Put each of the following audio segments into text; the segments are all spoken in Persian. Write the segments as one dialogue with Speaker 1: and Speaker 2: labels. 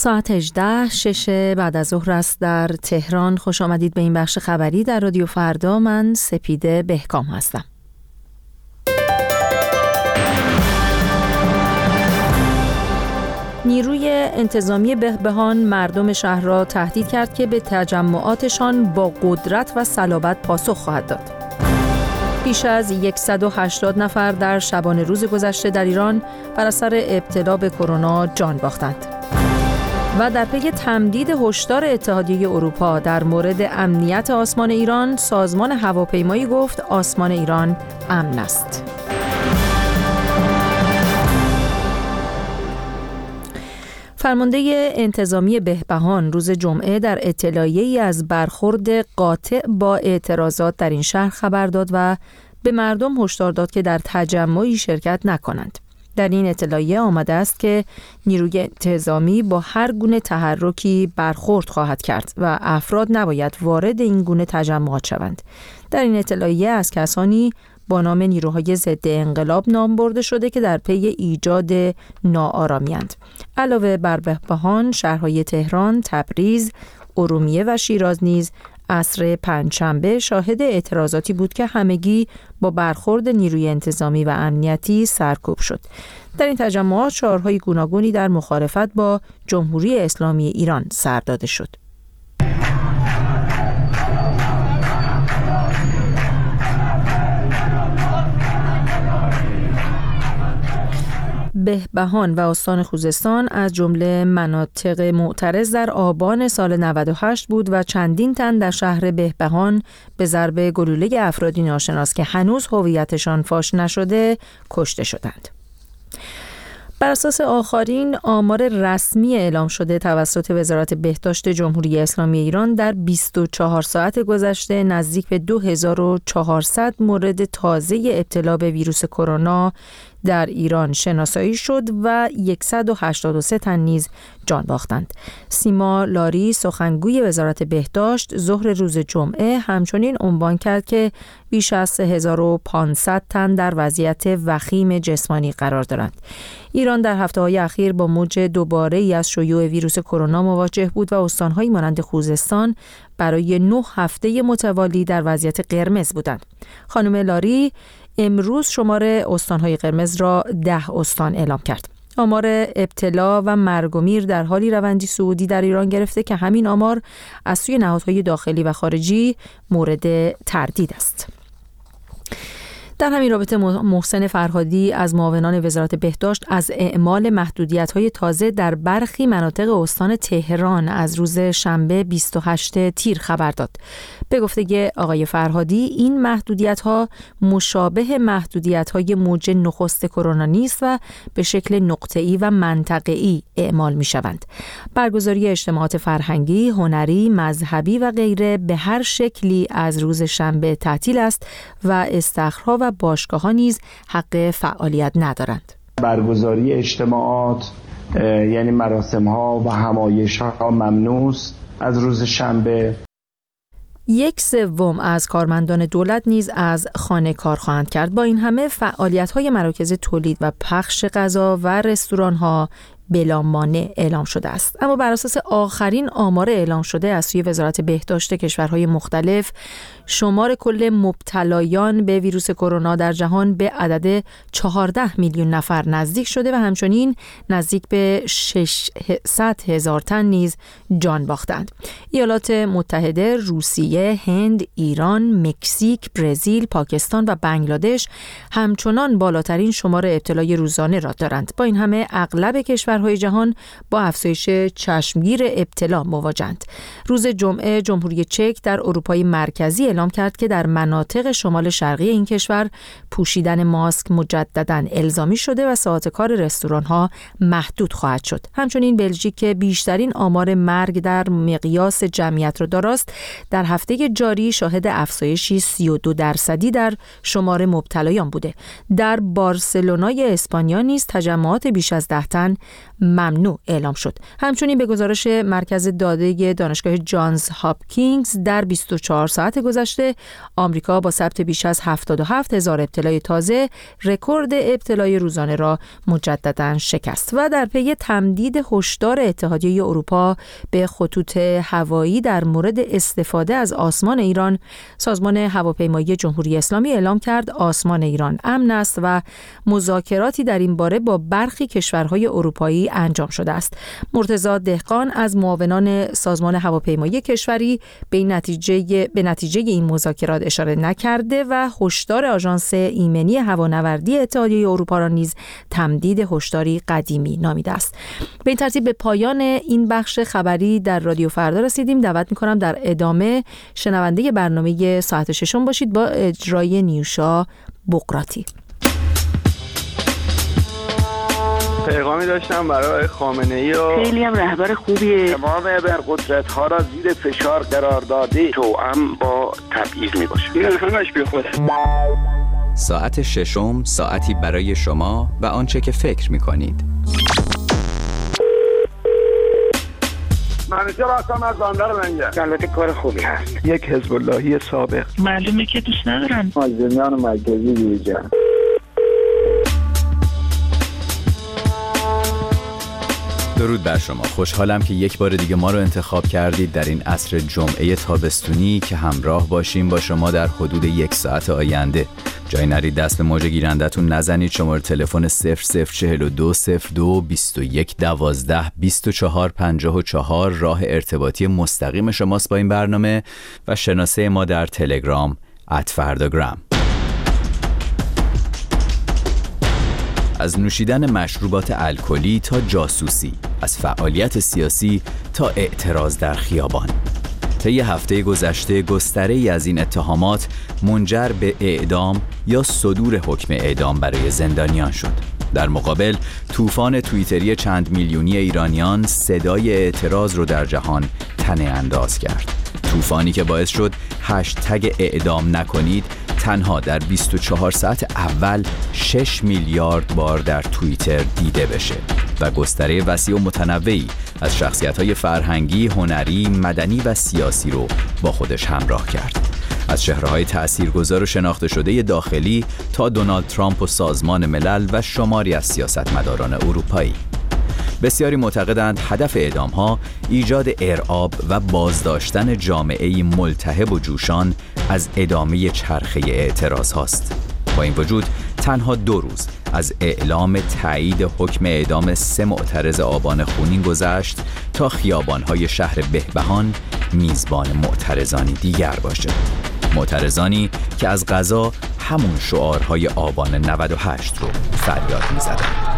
Speaker 1: ساعت 18:06 بعد از ظهر است در تهران. خوش آمدید به این بخش خبری در رادیو فردا. من سپیده بهکام هستم. نیروی انتظامی بهبهان مردم شهر را تهدید کرد که به تجمعاتشان با قدرت و صلابت پاسخ خواهد داد. بیش از 180 نفر در شبانه روز گذشته در ایران بر اثر ابتلا به کرونا جان باختند. و در پی تمدید هشدار اتحادیه اروپا در مورد امنیت آسمان ایران، سازمان هواپیمایی گفت آسمان ایران امن است. فرمانده انتظامی بهبهان روز جمعه در اطلاعیه‌ای از برخورد قاطع با اعتراضات در این شهر خبر داد و به مردم هشدار داد که در تجمعی شرکت نکنند. در این اطلاعیه آمده است که نیروی انتظامی با هر گونه تحرکی برخورد خواهد کرد و افراد نباید وارد این گونه تجمعات شوند. در این اطلاعیه از کسانی با نام نیروهای ضد انقلاب نام برده شده که در پی ایجاد ناآرامی‌اند. علاوه بر بهبهان، شهرهای تهران، تبریز، ارومیه و شیراز نیز عصر پنجشنبه شاهد اعتراضاتی بود که همگی با برخورد نیروی انتظامی و امنیتی سرکوب شد. در این تجمعات شعارهای گوناگونی در مخالفت با جمهوری اسلامی ایران سر داده شد. بهبهان و استان خوزستان از جمله مناطق معترض در آبان سال 98 بود و چندین تن در شهر بهبهان به ضرب گلوله افرادی ناشناس که هنوز هویتشان فاش نشده کشته شدند. بر اساس آخرین آمار رسمی اعلام شده توسط وزارت بهداشت جمهوری اسلامی ایران، در 24 ساعت گذشته نزدیک به 2400 مورد تازه ابتلا به ویروس کرونا در ایران شناسایی شد و 183 تن نیز جان باختند. سیما لاری سخنگوی وزارت بهداشت ظهر روز جمعه همچنین عنوان کرد که بیش از 3500 تن در وضعیت وخیم جسمانی قرار دارند. ایران در هفته‌های اخیر با موج دوباره‌ای از شیوع ویروس کرونا مواجه بود و استان‌هایی مانند خوزستان برای 9 هفته متوالی در وضعیت قرمز بودند. خانم لاری امروز شمار استان‌های قرمز را 10 استان اعلام کرد. آمار ابتلا و مرگ و میر در حالی روندی صعودی در ایران گرفته که همین آمار از سوی نهادهای داخلی و خارجی مورد تردید است. در همین رابطه محسن فرهادی از معاونان وزارت بهداشت از اعمال محدودیت‌های تازه در برخی مناطق استان تهران از روز شنبه 28 تیر خبر داد. به گفته آقای فرهادی این محدودیت‌ها مشابه محدودیت‌های موج نخست کرونا نیست و به شکل نقطه‌ای و منطقه‌ای اعمال می‌شوند. برگزاری اجتماعات فرهنگی، هنری، مذهبی و غیره به هر شکلی از روز شنبه تعطیل است و استخرها و باشگاه‌ها نیز حق فعالیت ندارند.
Speaker 2: برگزاری اجتماعات یعنی مراسم‌ها و همایش‌ها ممنوع است از روز شنبه.
Speaker 1: 1/3 از کارمندان دولت نیز از خانه کار خواهند کرد. با این همه فعالیت‌های مراکز تولید و پخش غذا و رستوران‌ها بلا مانع اعلام شده است. اما بر اساس آخرین آمار اعلام شده از سوی وزارت بهداشت کشورهای مختلف، شمار کل مبتلایان به ویروس کرونا در جهان به عدد 14 میلیون نفر نزدیک شده و همچنین نزدیک به 600,000 تن نیز جان باختند. ایالات متحده، روسیه، هند، ایران، مکزیک، برزیل، پاکستان و بنگلادش همچنان بالاترین شمار ابتلای روزانه را دارند. با این همه اغلب کشورهای جهان با افزایش چشمگیر ابتلا مواجهند. روز جمعه جمهوری چک در اروپای مرکزی اعلام کرد که در مناطق شمال شرقی این کشور پوشیدن ماسک مجدداً الزامی شده و ساعات کار رستوران‌ها محدود خواهد شد. همچنین بلژیک که بیشترین آمار مرگ در مقیاس جمعیت را داراست، در هفته جاری شاهد افزایشی 32% در شمار مبتلایان بوده. در بارسلونای اسپانیا نیز تجمعات بیش از 10 تن ممنوع اعلام شد. همچنین به گزارش مرکز داده دانشگاه جانز هاپکینز در 24 ساعت گذشته آمریکا با ثبت بیش از 77,000 ابتلای تازه رکورد ابتلای روزانه را مجدداً شکست. و در پی تمدید هشدار اتحادیه اروپا به خطوط هوایی در مورد استفاده از آسمان ایران، سازمان هواپیمایی جمهوری اسلامی اعلام کرد آسمان ایران امن است و مذاکراتی در این باره با برخی کشورهای اروپایی انجام شده است. مرتضی دهقان از معاونان سازمان هواپیمایی کشوری به نتیجه این مذاکرات اشاره نکرده و هشدار آژانس ایمنی هوانوردی اتحادیه اروپا را نیز تمدید هشداری قدیمی نامیده است. به این ترتیب به پایان این بخش خبری در رادیو فردا رسیدیم. دعوت می‌کنم در ادامه شنونده برنامه ساعت ششم باشید با اجرای نیوشا بقراتی.
Speaker 3: پیغامی داشتم برای خامنه‌ای و
Speaker 4: خیلی هم رهبر خوبیه.
Speaker 5: تمام ابرقدرت‌ها را زیر فشار قرار داده توأم با تبعیض میباشه.
Speaker 3: این همش بی خوده.
Speaker 6: ساعت ششم، ساعتی برای شما و آنچه که فکر می‌کنید.
Speaker 5: منیژه راستم از باندر منگه. البته کار خوبی هست.
Speaker 3: یک حزب اللهی سابق.
Speaker 4: معلومه که دوست ندارن.
Speaker 5: آزمیان مرکزی دیجا.
Speaker 6: درود بر شما. خوشحالم که یک بار دیگه ما رو انتخاب کردید در این عصر جمعه تابستونی که همراه باشیم با شما در حدود 1 ساعت آینده. جای نرید دست به موج گیرندتون نزنید. شماره تلفن 004202 21 12 24 54 راه ارتباطی مستقیم شماست با این برنامه و شناسه ما در تلگرام @فرداگرام. از نوشیدن مشروبات الکلی تا جاسوسی، از فعالیت سیاسی تا اعتراض در خیابان. طی هفته گذشته گستره‌ای از این اتهامات منجر به اعدام یا صدور حکم اعدام برای زندانیان شد. در مقابل طوفان توییتری چند میلیونی ایرانیان صدای اعتراض رو در جهان تنه انداز کرد. طوفانی که باعث شد هشتگ اعدام نکنید تنها در 24 ساعت اول 6 میلیارد بار در توییتر دیده بشه و گستره وسیع و متنوعی از شخصیت‌های فرهنگی، هنری، مدنی و سیاسی رو با خودش همراه کرد. از چهره‌های تأثیرگذار و شناخته شده داخلی تا دونالد ترامپ و سازمان ملل و شماری از سیاستمداران اروپایی. بسیاری معتقدند هدف اعدام‌ها ایجاد ارعاب و بازداشتن جامعه‌ای ملتهب و جوشان از ادامه چرخه اعتراض هاست. با این وجود تنها 2 روز از اعلام تایید حکم اعدام 3 معترض آبان خونین گذشت تا خیابان‌های شهر بهبهان میزبان معترضانی دیگر باشه. معترضانی که از قضا همون شعارهای آبان 98 رو فریاد می‌زدند.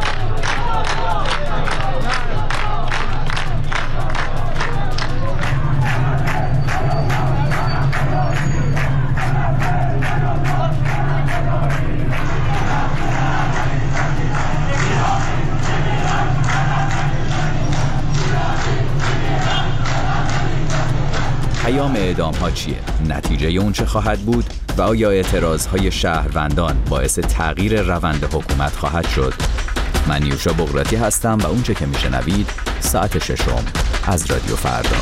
Speaker 6: پیام اعدام ها چیه؟ نتیجه اون چه خواهد بود؟ و آیا اعتراض های شهروندان باعث تغییر روند حکومت خواهد شد؟ من نیوشا بقراتی هستم و اونچه که میشنوید ساعت ششم از رادیو فردا.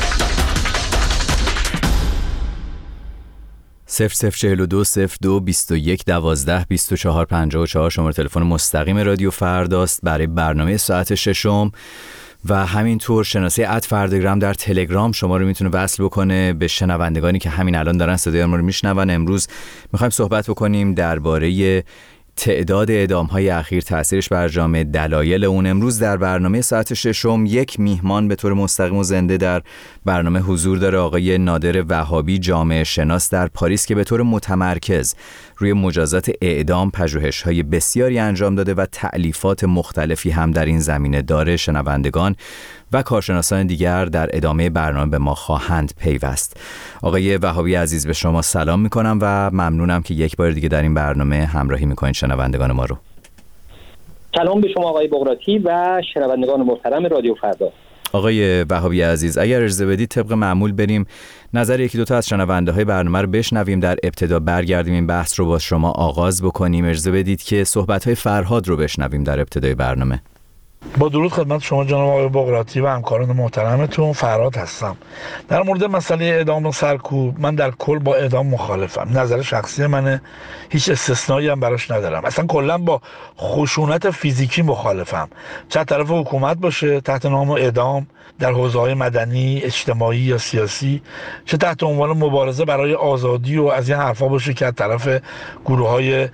Speaker 6: 004202 21 12 24 54 شماره تلفن مستقیم رادیو فرداست برای برنامه ساعت ششم و همینطور شناسه @فرداگرام در تلگرام شما رو میتونه وصل بکنه به شنوندگانی که همین الان دارن صدای ما رو میشنون. امروز میخوایم صحبت بکنیم درباره تعداد اعدام‌های اخیر، تأثیرش بر جامعه، دلایل اون. امروز در برنامه ساعت ششم یک میهمان به طور مستقیم و زنده در برنامه حضور داره، آقای نادر وهابی، جامعه شناس در پاریس که به طور متمرکز روی مجازات اعدام پژوهش‌های بسیاری انجام داده و تألیفات مختلفی هم در این زمینه داره. شنوندگان و کارشناسان دیگر در ادامه برنامه به ما خواهند پیوست. آقای وهابی عزیز، به شما سلام میکنم و ممنونم که یک بار دیگه در این برنامه همراهی میکنید شنوندگان ما رو.
Speaker 7: سلام به شما آقای بقراتی و شنوندگان محترم رادیو فردا.
Speaker 6: آقای وهابی عزیز، اگر اجازه بدید طبق معمول بریم نظر یکی دوتا از شنونده‌های برنامه رو بشنویم، در ابتدا برگردیم این بحث رو با شما آغاز بکنیم. اجازه بدید که صحبت‌های فرهاد رو بشنویم در ابتدای برنامه.
Speaker 8: با درود خدمت شما جناب آقای بقراطی و همکاران محترمتون. فرهاد هستم. در مورد مسئله اعدام و سرکوب، من در کل با اعدام مخالفم. نظر شخصی منه، هیچ استثنایی هم براش ندارم. اصلا کلا با خشونت فیزیکی مخالفم، چه طرف حکومت باشه تحت نام اعدام در حوزه‌های مدنی، اجتماعی یا سیاسی، چه تحت عنوان مبارزه برای آزادی و از این حرفا باشه که از طرف گروه‌های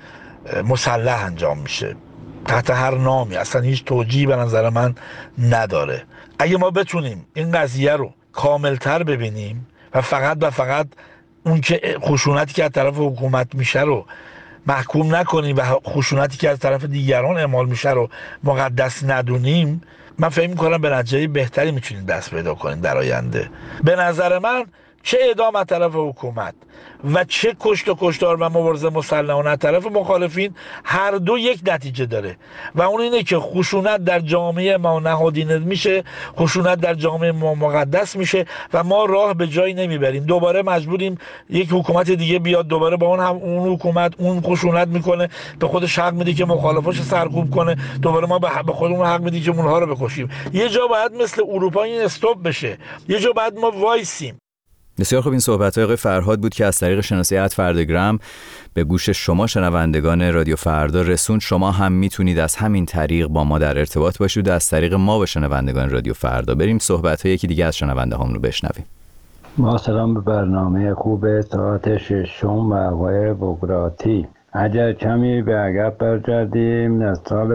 Speaker 8: مسلح انجام میشه. تحت هر نامی اصلا هیچ توجیهی به نظر من نداره. اگه ما بتونیم این قضیه رو کاملتر ببینیم و فقط اون که خشونتی که از طرف حکومت میشه رو محکوم نکنیم و خشونتی که از طرف دیگران اعمال میشه رو مقدس ندونیم، من فکر می‌کنم به نتیجه بهتری میتونیم دست پیدا کنیم در آینده. به نظر من چه اعدام از طرف حکومت و چه کشت و کشتار و مبارزه مسلحانه از طرف مخالفین، هر دو یک نتیجه داره و اون اینه که خشونت در جامعه ما نهادینه میشه، خشونت در جامعه ما مقدس میشه و ما راه به جایی نمیبریم. دوباره مجبوریم یک حکومت دیگه بیاد، دوباره با اون حکومت اون خشونت میکنه، به خودش حق میده که مخالفاش سرکوب کنه، دوباره ما به خودمون حق میدیم که اونها رو بکشیم. یه جا باید مثل اروپا این استاپ بشه، یه جا باید ما وایسیم.
Speaker 6: بسیار خوب. این صحبت‌های آقای فرهاد بود که از طریق شناسه @فردگرام به گوش شما شنوندگان رادیو فردا رسوند. شما هم میتونید از همین طریق با ما در ارتباط باشید و از طریق ما با شنوندگان رادیو فردا. بریم صحبت‌های یکی دیگه از شنونده هامون رو بشنویم.
Speaker 9: ما سلام به برنامه خوب ساعت 6 و آقای بقراطی. اگر کمی به عقب برگردیم، از سال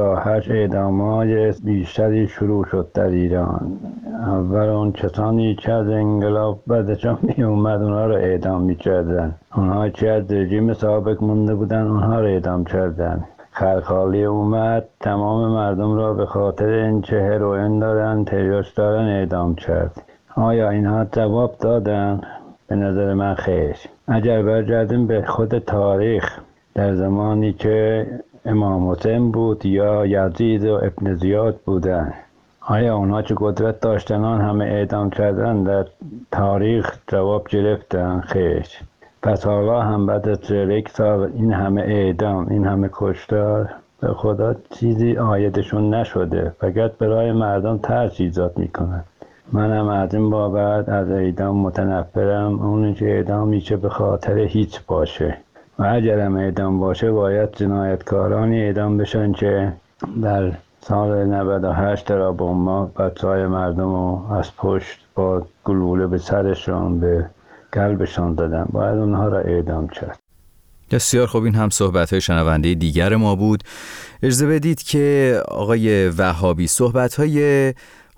Speaker 9: 58 اعدام‌های بیشتری شروع شد در ایران. اول اون کسانی که از انقلاب بعدشان می اومد اونها رو اعدام می کردن. اونها که از رژیم سابق مونده بودن اونها رو اعدام کردن. خلخالی اومد، تمام مردم را به خاطر اینکه هروئین دارن، تریاک دارن اعدام کرد. آیا اینها جواب دادن؟ به نظر من خیر. اگر برگردیم به خود تاریخ، در زمانی که امام حسین بود یا یزید و ابن زیاد بودن، آیا اونها که قدرت داشتن همه اعدام کردن؟ در تاریخ جواب گرفتن خیر. پس حالا هم بعد از 41 سال این همه اعدام، این همه کشتار، به خدا چیزی عایدشون نشده، فقط برای مردم ترس ایجاد میکنن. منم از این بابت از اعدام متنفرم. اونی که اعدام میشه به خاطر هیچ باشه و اگرم اعدام باشه باید جنایتکارانی اعدام بشن که در سال 98 در آبان‌ماه بچه‌های مردم رو از پشت با گلوله به سرشان، به قلبشان دادن. باید اونها را اعدام کرد.
Speaker 6: بسیار خوب. این هم صحبت‌های شنونده دیگر ما بود. اجازه بدید که آقای وهابی صحبت‌های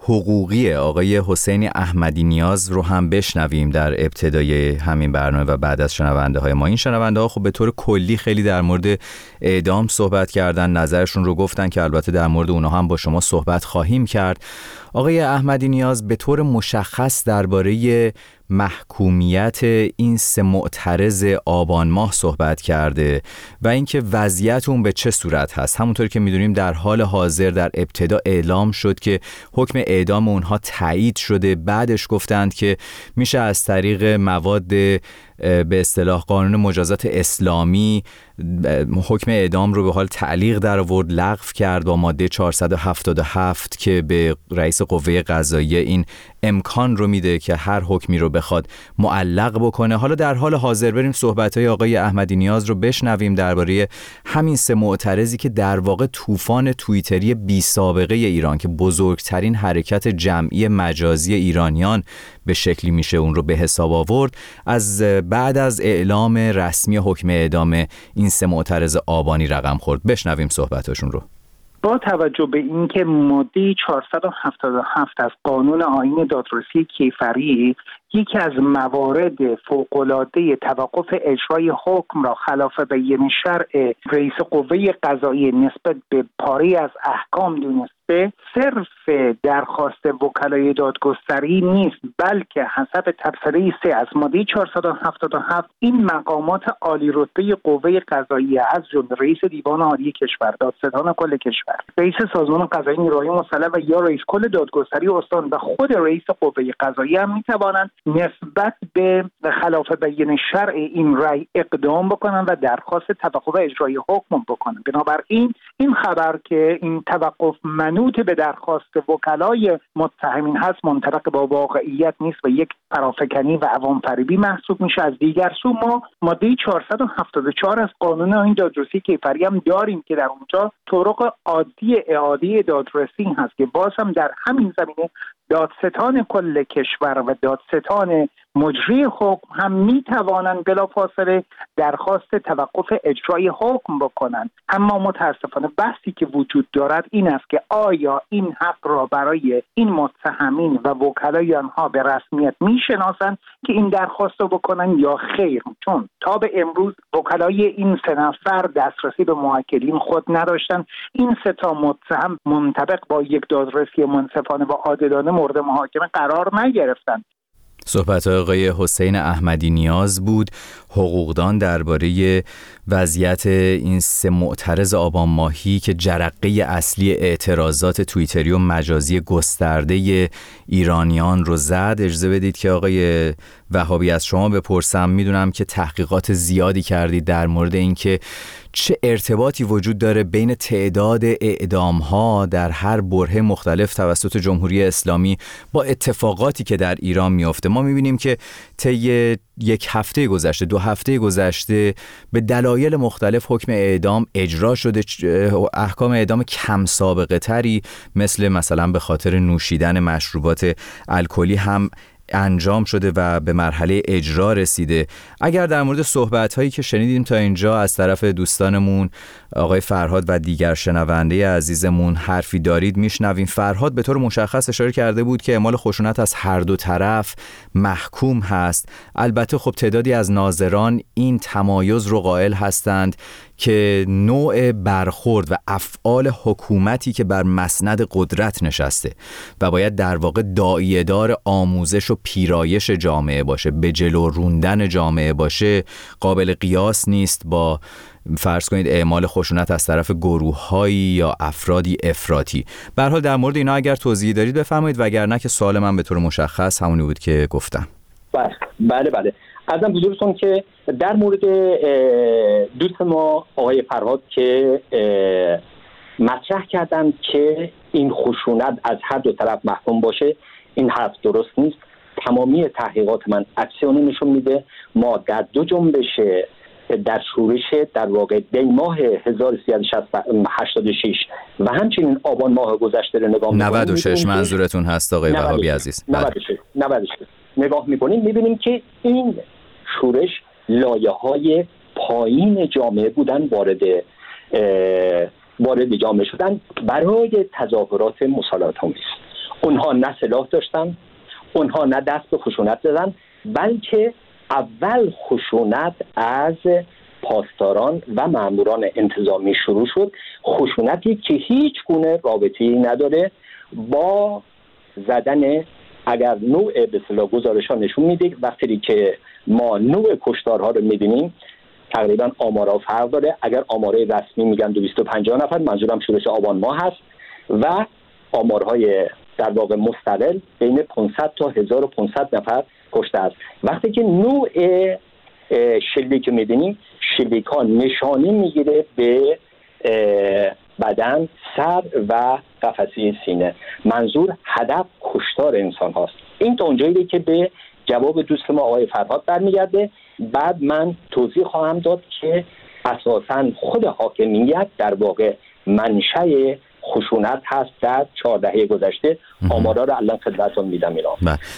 Speaker 6: حقوقی آقای حسین احمدی نیاز رو هم بشنویم در ابتدای همین برنامه و بعد از شنونده های ما. این شنونده ها خب به طور کلی خیلی در مورد اعدام صحبت کردن، نظرشون رو گفتن که البته در مورد اونها هم با شما صحبت خواهیم کرد. آقای احمدی نیاز به طور مشخص درباره محکومیت این 3 معترض آبان ماه صحبت کرده و اینکه وضعیت اون به چه صورت هست. همونطور که میدونیم در حال حاضر در ابتدا اعلام شد که حکم اعدام اونها تایید شده، بعدش گفتند که میشه از طریق مواد به اصطلاح قانون مجازات اسلامی حکم اعدام رو به حال تعلیق در آورد، لغو کرد با ماده 477 که به رئیس قوه قضاییه این امکان رو میده که هر حکمی رو بخواد معلق بکنه. حالا در حال حاضر بریم صحبت‌های آقای احمدی نیاز رو بشنویم درباره همین 3 معترضی که در واقع طوفان توییتری بی سابقه ایران که بزرگترین حرکت جمعی مجازی ایرانیان به شکلی میشه اون رو به حساب آورد، از بعد از اعلام رسمی حکم اعدام این 3 معترض آبانی رقم خورد. بشنویم صحبتاشون رو.
Speaker 10: با توجه به اینکه ماده 477 از قانون آیین دادرسی کیفری یکی از موارد فوق‌العاده توقف اجرای حکم را خلاف بیان شرع رئیس قوه قضاییه نسبت به پاره از احکام دونسته، صرف در درخواست وکلای دادگستری نیست، بلکه حسب تبصره 3 از ماده 477 این مقامات عالی رتبه قوه قضاییه از جمله رئیس دیوان عالی کشور، دادستان کل کشور، رئیس سازمان قضایی نیروهای مسلح و یا رئیس کل دادگستری استان و خود رئیس قوه قضاییه هم میتوانند نسبت به خلاف بیان شرع این رأی اقدام بکنن و درخواست توقف اجرای حکم بکنن. بنابراین این خبر که این توقف منوط به درخواست وکلای متهمین هست منطبق با واقعیت نیست و یک فرافکنی و عوام فریبی محسوب میشه. از دیگر سو ما ماده 474 از قانون آیین دادرسی کیفری هم داریم که در اونجا طرق عادی اعاده دادرسی هست که باز هم در همین زمینه دادستان کل کشور و دادستان مجری حکم هم می توانند بلافاصله درخواست توقف اجرای حکم بکنند. اما متاسفانه بحثی که وجود دارد این است که آیا این حق را برای این متهمین و وکلای آنها به رسمیت می شناسند که این درخواست رو بکنن یا خیر، چون تا به امروز وکلای این 3 نفر دسترسی به موکلین خود نداشتند. این 3 تا متهم منطبق با یک دادرسی منصفانه و عادلانه مورد محاکمه قرار نگرفتند.
Speaker 6: صحبت آقای حسین احمدی نیاز بود، حقوقدان، درباره وضعیت این 3 معترض آبان ماهی که جرقه اصلی اعتراضات توییتری و مجازی گسترده ایرانیان رو زد. اجازه بدید که آقای وهابی از شما بپرسم، میدونم که تحقیقات زیادی کردید در مورد اینکه چه ارتباطی وجود داره بین تعداد اعدام‌ها در هر برهه مختلف توسط جمهوری اسلامی با اتفاقاتی که در ایران میفته. ما می‌بینیم که طی 1 هفته گذشته، 2 هفته گذشته به دلایل مختلف حکم اعدام اجرا شده، احکام اعدام کم سابقه تری مثلا به خاطر نوشیدن مشروبات الکلی هم انجام شده و به مرحله اجرا رسیده. اگر در مورد صحبت‌هایی که شنیدیم تا اینجا از طرف دوستانمون آقای فرهاد و دیگر شنونده عزیزمون حرفی دارید میشنویم. فرهاد به طور مشخص اشاره کرده بود که اعمال خشونت از هر دو طرف محکوم هست. البته خب تعدادی از ناظران این تمایز رو قائل هستند که نوع برخورد و افعال حکومتی که بر مسند قدرت نشسته و باید در واقع داعیه‌دار آموزش و پیرایش جامعه باشه، به جلو روندن جامعه باشه، قابل قیاس نیست با فرض کنید اعمال خشونت از طرف گروه‌هایی یا افرادی افراطی. به هر حال در مورد اینا اگر توضیحی دارید بفرمایید، وگرنه که سوال من به طور مشخص همونی بود که گفتم.
Speaker 7: بله. ازم حضورتون که در مورد دوست ما آقای فرهاد که مطرح کردن که این خشونت از هر دو طرف محکوم باشه، این حرف درست نیست. تمامی تحقیقات من عکسیونه نشون میده. ما در 2 جنبش در شورش در واقع دی ماه 1386 و همچنین آبان ماه گذشته رو نگاه می‌کنیم.
Speaker 6: 96 منظورتون هست آقای وهابی عزیز؟
Speaker 7: 96 نگاه می‌کنیم می‌بینیم که این شورش لایه‌های پایین جامعه بودن وارد جامعه شدن برای تظاهرات مسالمت‌آمیز. اونها نه سلاح داشتن، اونها نه دست به خشونت زدن، بلکه اول خشونت از پاسداران و ماموران انتظامی شروع شد، خشونتی که هیچ گونه رابطه‌ای نداره با زدن. اگر نوع به اصطلاح گزارش‌ها نشون میده وقتی که ما نوع کشتارها رو می‌بینیم تقریبا آمارها فرق داره. اگر آمارهای رسمی میگن 250 نفر، منظورم شورش آبان ماه هست، و آمارهای در واقع مستقل بین 500 تا 1500 نفر کشته است. وقتی که نوع شلیک که می‌بینیم، شلیک‌ها نشانی میگیره به بدن، سر و قفسه سینه. منظور هدف کشتار انسان هاست. این تا اونجایی که به جواب دوست ما آقای فرهاد برمیگرده. بعد من توضیح خواهم داد که اساساً خود حاکمیت در واقع منشأ خشونت هست در 4 دهه گذشته. آمارا رو الان خدمتتون میدم اینا.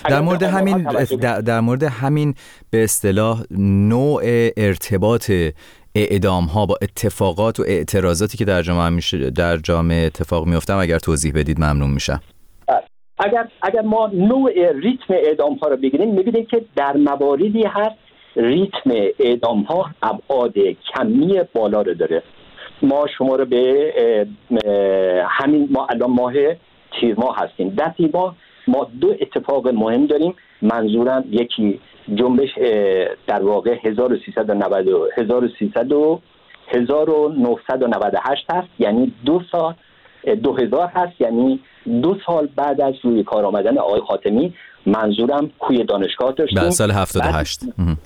Speaker 6: در مورد همین به اصطلاح نوع ارتباط اعدام ها با اتفاقات و اعتراضاتی که در جامعه اتفاق میفته اگر توضیح بدید ممنون میشم.
Speaker 7: اگر ما نوع ریتم اعدام ها رو بگیریم میبینیم که در مواردی هست ریتم اعدام ها ابعاد کمی بالا رو داره. ما شما رو به همین ما الان ماه تیر ماه هستیم. در تیر ماه ما 2 اتفاق مهم داریم. منظورم یکی جنبش در واقع 1998 هست، یعنی 2 سال 2000 هست، یعنی 2 سال بعد از روی کار آمدن آقای خاتمی. منظورم کوی دانشگاه داشتیم
Speaker 6: در سال 78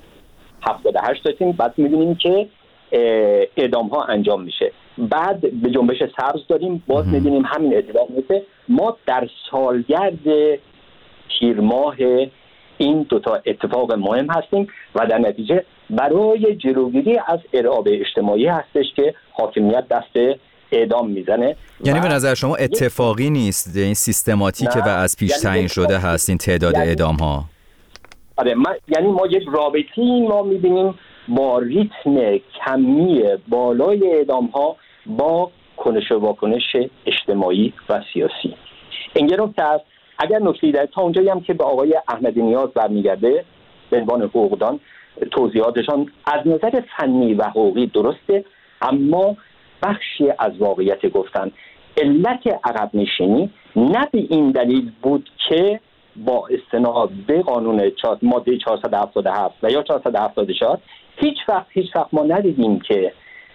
Speaker 7: داشتیم. بعد می‌بینیم که اعدام ها انجام میشه. بعد به جنبش سبز داریم، باز می‌بینیم همین اتفاق میفته. ما در سالگرد تیر ماه این 2 تا اتفاق مهم هستیم و در نتیجه برای جلوگیری از ارعاب اجتماعی هستش که حاکمیت دست اعدام میزنه.
Speaker 6: یعنی به نظر شما اتفاقی نیست، این سیستماتیکه و از پیش تعیین شده هست این تعداد اعدام ها؟
Speaker 7: آره، یعنی ما یک رابطی ما میبینیم با ریتم کمی بالای اعدام ها با کنش و واکنش اجتماعی و سیاسی. این گرفته است. اگر نکته‌ای در تا اونجایی هم که به آقای احمدی نیاز برمیگرده به عنوان حقوقدان، توضیحاتشان از نظر فنی و حقوقی درسته، اما بخشی از واقعیت گفتن. علت عقب نشینی نه به این دلیل بود که با استناد به قانون ماده 477 و یا 474 هیچ وقت ما ندیدیم که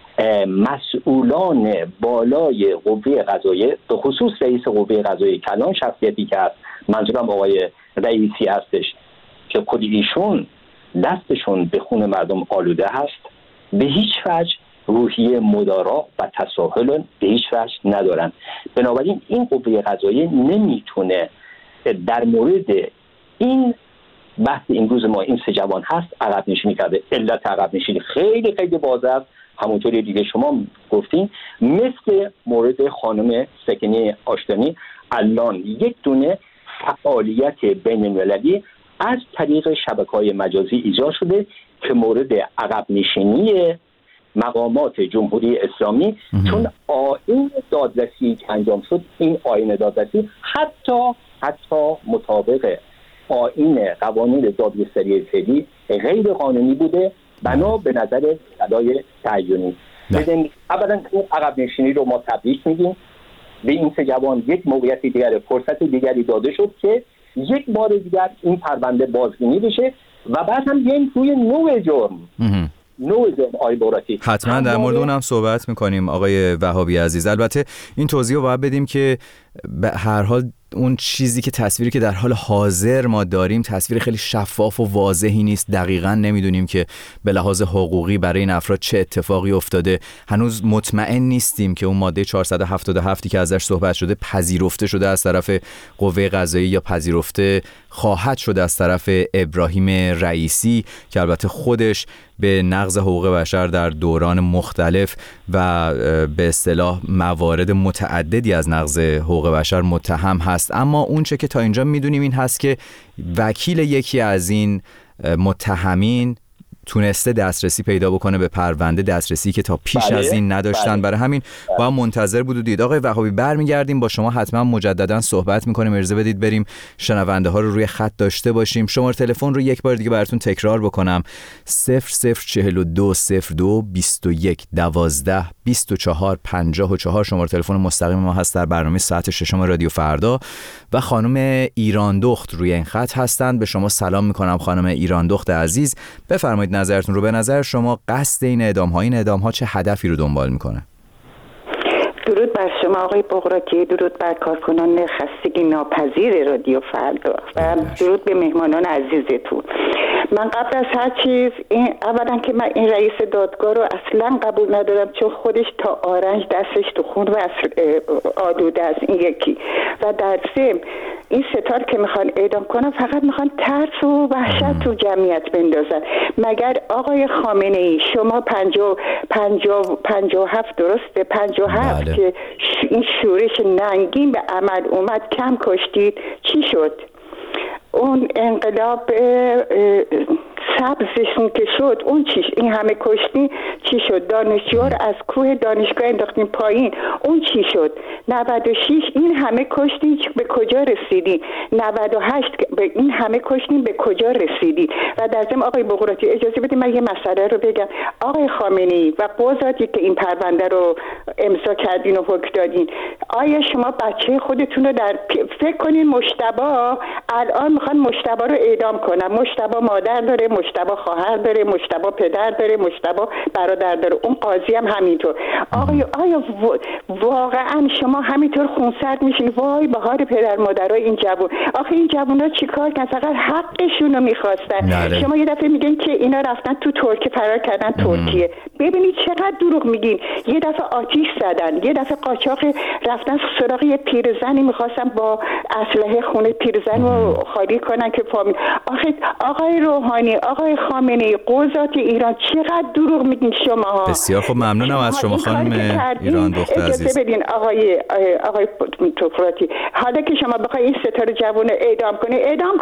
Speaker 7: مسئولان بالای قوه قضاییه، به خصوص رئیس قوه قضاییه کلان شخصیتی که هست، منظورم آقای رئیسی هستش، که خود ایشون دستشون به خون مردم آلوده هست، به هیچ وجه روحیه مدارا و تساهل به هیچ وجه ندارن. بنابراین این قوه قضاییه نمیتونه در مورد این بحث امروز ما این 3 جوان هست عقب نشینی کرده. علت عقب نشینی خیلی خیلی واضح است، همونطوری دیگه شما گفتین، مثل مورد خانم سکنی آشتانی. الان یک دونه فعالیت بین المللی از طریق شبکه‌های مجازی ایجاد شده که مورد عقب نشینی مقامات جمهوری اسلامی، چون آیین دادرسی که انجام شد، این آیین دادرسی حتی مطابق آیین قوانین دادگستری فعلی غیر قانونی بوده، بنا به نظر صدای تعیینی. اولا این عقب نشینی رو ما تبریک میگیم به این 3 جوان. یک موقعیت دیگر، فرصت دیگری داده شد که یک بار دیگر این پرونده بازبینی بشه و بعد هم بیایم روی نوع جرم آقای بغراتی.
Speaker 6: حتما در مورد اونم صحبت میکنیم آقای وهابی عزیز. البته این توضیح رو باید بدیم که به هر حال اون چیزی که تصویری که در حال حاضر ما داریم تصویر خیلی شفاف و واضحی نیست. دقیقاً نمیدونیم که به لحاظ حقوقی برای این افراد چه اتفاقی افتاده. هنوز مطمئن نیستیم که اون ماده 477 که ازش صحبت شده پذیرفته شده از طرف قوه قضاییه یا پذیرفته خواهد شد از طرف ابراهیم رئیسی، که البته خودش به نقض حقوق بشر در دوران مختلف و به اصطلاح موارد متعددی از نقض حقوق بشر متهم هست. اما اون چه که تا اینجا میدونیم این هست که وکیل یکی از این متهمین تونسته دسترسی پیدا بکنه به پرونده، دسترسی که تا پیش از این نداشتن. برای همین با منتظر بود و دید. آقای وهابی برمیگردیم با شما، حتما مجددا صحبت میکنیم. اجازه بدید بریم شنونده ها رو روی خط داشته باشیم. شماره تلفن رو یک بار دیگه براتون تکرار بکنم: 004202 21 12 24 54 شماره تلفن مستقیم ما هست در برنامه ساعت 6 رادیو فردا. و خانم ایران دخت روی این خط هستند. به شما سلام میکنم خانم ایران دخت عزیز، بفرمایید نظرتون رو. به نظر شما قصد این اعدام ها چه هدفی رو دنبال میکنه؟
Speaker 11: درود بر شما آقای بغراتی، درود بر کارکنان خستگی ناپذیر رادیو فردا و درود به مهمانان عزیزتون. من قبل از هر چیز اولا که من این رئیس دادگاه رو اصلا قبول ندارم، چون خودش تا آرنج دستش تو خون و آلوده است این یکی، و در ضمن این ستار که میخوان اعدام کنن فقط میخوان ترس و وحشت تو جمعیت بندازن. مگر آقای خامنه ای شما 57 درسته 57 که این شورش ننگین به عمل اومد کم کشتید، چی شد؟ اون انقلاب سبزشون که شد اون چیش این همه کشتین چی شد؟ دانشجوها رو از کوه دانشگاه انداختین پایین، اون چی شد؟ 96 این همه کشتین به کجا رسیدین؟ 98 به این همه کشتین به کجا رسیدین؟ و در ضمن آقای بقراتی اجازه بدید من یه مسئله رو بگم. آقای خامنه‌ای و قضاتی که این پرونده رو امضا کردین و حکم دادین، آیا شما بچه خودتون رو در فکر کنین مجتبی الان میخوان مجتبی رو اعدام کنن؟ مجتبی مادر داره، مجتبی خواهر داره، مجتبی پدر داره، مجتبی برادر داره، اون قاضی هم همینطور. آیا واقعا شما همینطور خونسرد میشین؟ وای بهار پدر مادرای این جوون. آخه این جوونا چیکار کردن؟ فقط حقشون رو میخواستن. شما یه دفعه میگین که اینا رفتن تو ترکیه فرار کردن ترکیه. ببینید چقدر دروغ میگین. یه دفعه آتش زدن، یه دفعه قاچاق رفتن سراغ یه پیرزنی میخواستن با اسلحه خونه پیرزن رو خالی کنن که فامیل. آخه آقای روحانی، آقای خامنه‌ای، قضات ایران چقدر دروغ میگین شماها.
Speaker 6: بسیار خب ممنونم از شما خانم ایران دختر عزیز.
Speaker 11: اجازه بدین آقای توفراتی، حالا که شما بخواید این ستاره جوان اعدام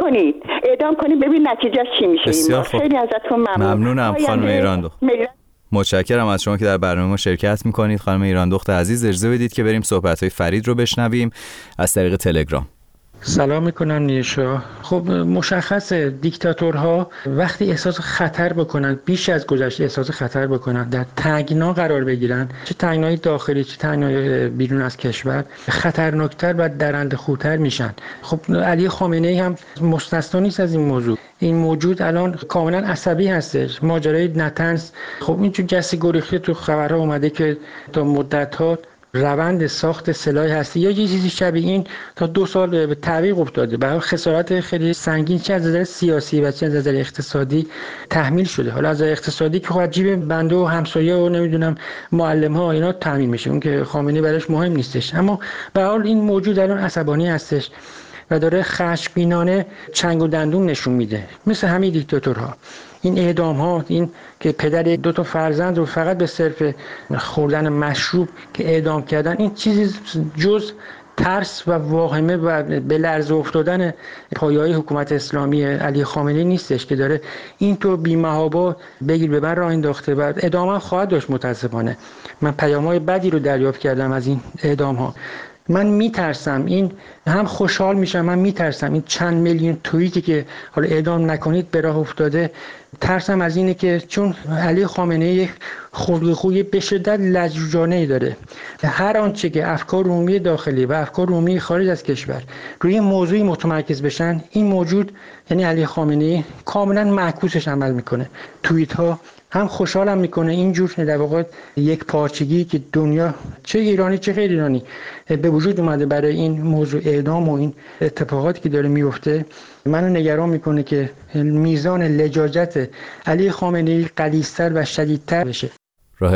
Speaker 11: کنید ببین نتیجه چی میشه.
Speaker 6: بسیار خب.
Speaker 11: خیلی ازتون
Speaker 6: ممنونم خانم ایران دختر. متشکرم از شما که در برنامه ما شرکت میکنید خانم ایران دختر عزیز. اجازه بدید که بریم صحبت‌های فرید رو بشنویم از طریق تلگرام.
Speaker 12: سلام میکنم نیشا. خب مشخصه دیکتاتورها وقتی احساس خطر بکنن، بیش از گذشته احساس خطر بکنن، در تنگنا قرار بگیرن، چه تنگنای داخلی چه تنگنای بیرون از کشور، خطرناکتر و درنده خورتر میشن. خب علی خامنه‌ای هم مستثنا نیست از این موضوع. این موجود الان کاملا عصبی هستش. ماجرای نتنز خب اینجور جسته گریخته تو خبرها اومده که تا مدت‌ها روند ساخت سلاح هستی یا یه چیزی شبیه این تا 2 سال به تعویق افتاده. برای خسارت خیلی سنگین چه از نظر سیاسی و چه از نظر اقتصادی تحمیل شده. حالا از نظر اقتصادی که خب جیب بنده و همسایه و نمیدونم معلم ها اینا تامین میشه، اون که خامنه‌ای براش مهم نیستش. اما به هر حال این موجود الان عصبانی هستش و داره خشمگینانه چنگ و دندون نشون میده، مثل همین دیکتاتورها. این اعدام ها، این که پدر 2 فرزند رو فقط به صرف خوردن مشروب که اعدام کردن، این چیزی جز ترس و واهمه و به لرزه افتادن پایه‌های حکومت اسلامی علی خامنه‌ای نیستش که داره اینطور بی‌محابا بگیر ببر راه انداخته و ادامه خواهد داشت. متاسفانه من پیام‌های بدی رو دریافت کردم از این اعدام ها. من میترسم، این هم خوشحال میشم، من میترسم این چند میلیون توییتی که حالا اعدام نکنید به راه افتاده، ترسم از اینه که چون علی خامنه‌ای یک خلق‌وخوی به شدت لجوجانه‌ای داره، هر آنچه که افکار عمومی داخلی و افکار عمومی خارج از کشور روی موضوعی متمرکز بشن، این موجود یعنی علی خامنه‌ای کاملا معکوسش عمل میکنه. توییت ها هم خوشحالم میکنه اینجور در واقع یک پارچگی که دنیا چه ایرانی چه غیر ایرانی به وجود اومده برای این موضوع اعدام و این اتفاقاتی که داره میفته، منو نگران میکنه که میزان لجاجت علی خامنه‌ای غلیظ‌تر و شدیدتر بشه.
Speaker 6: راه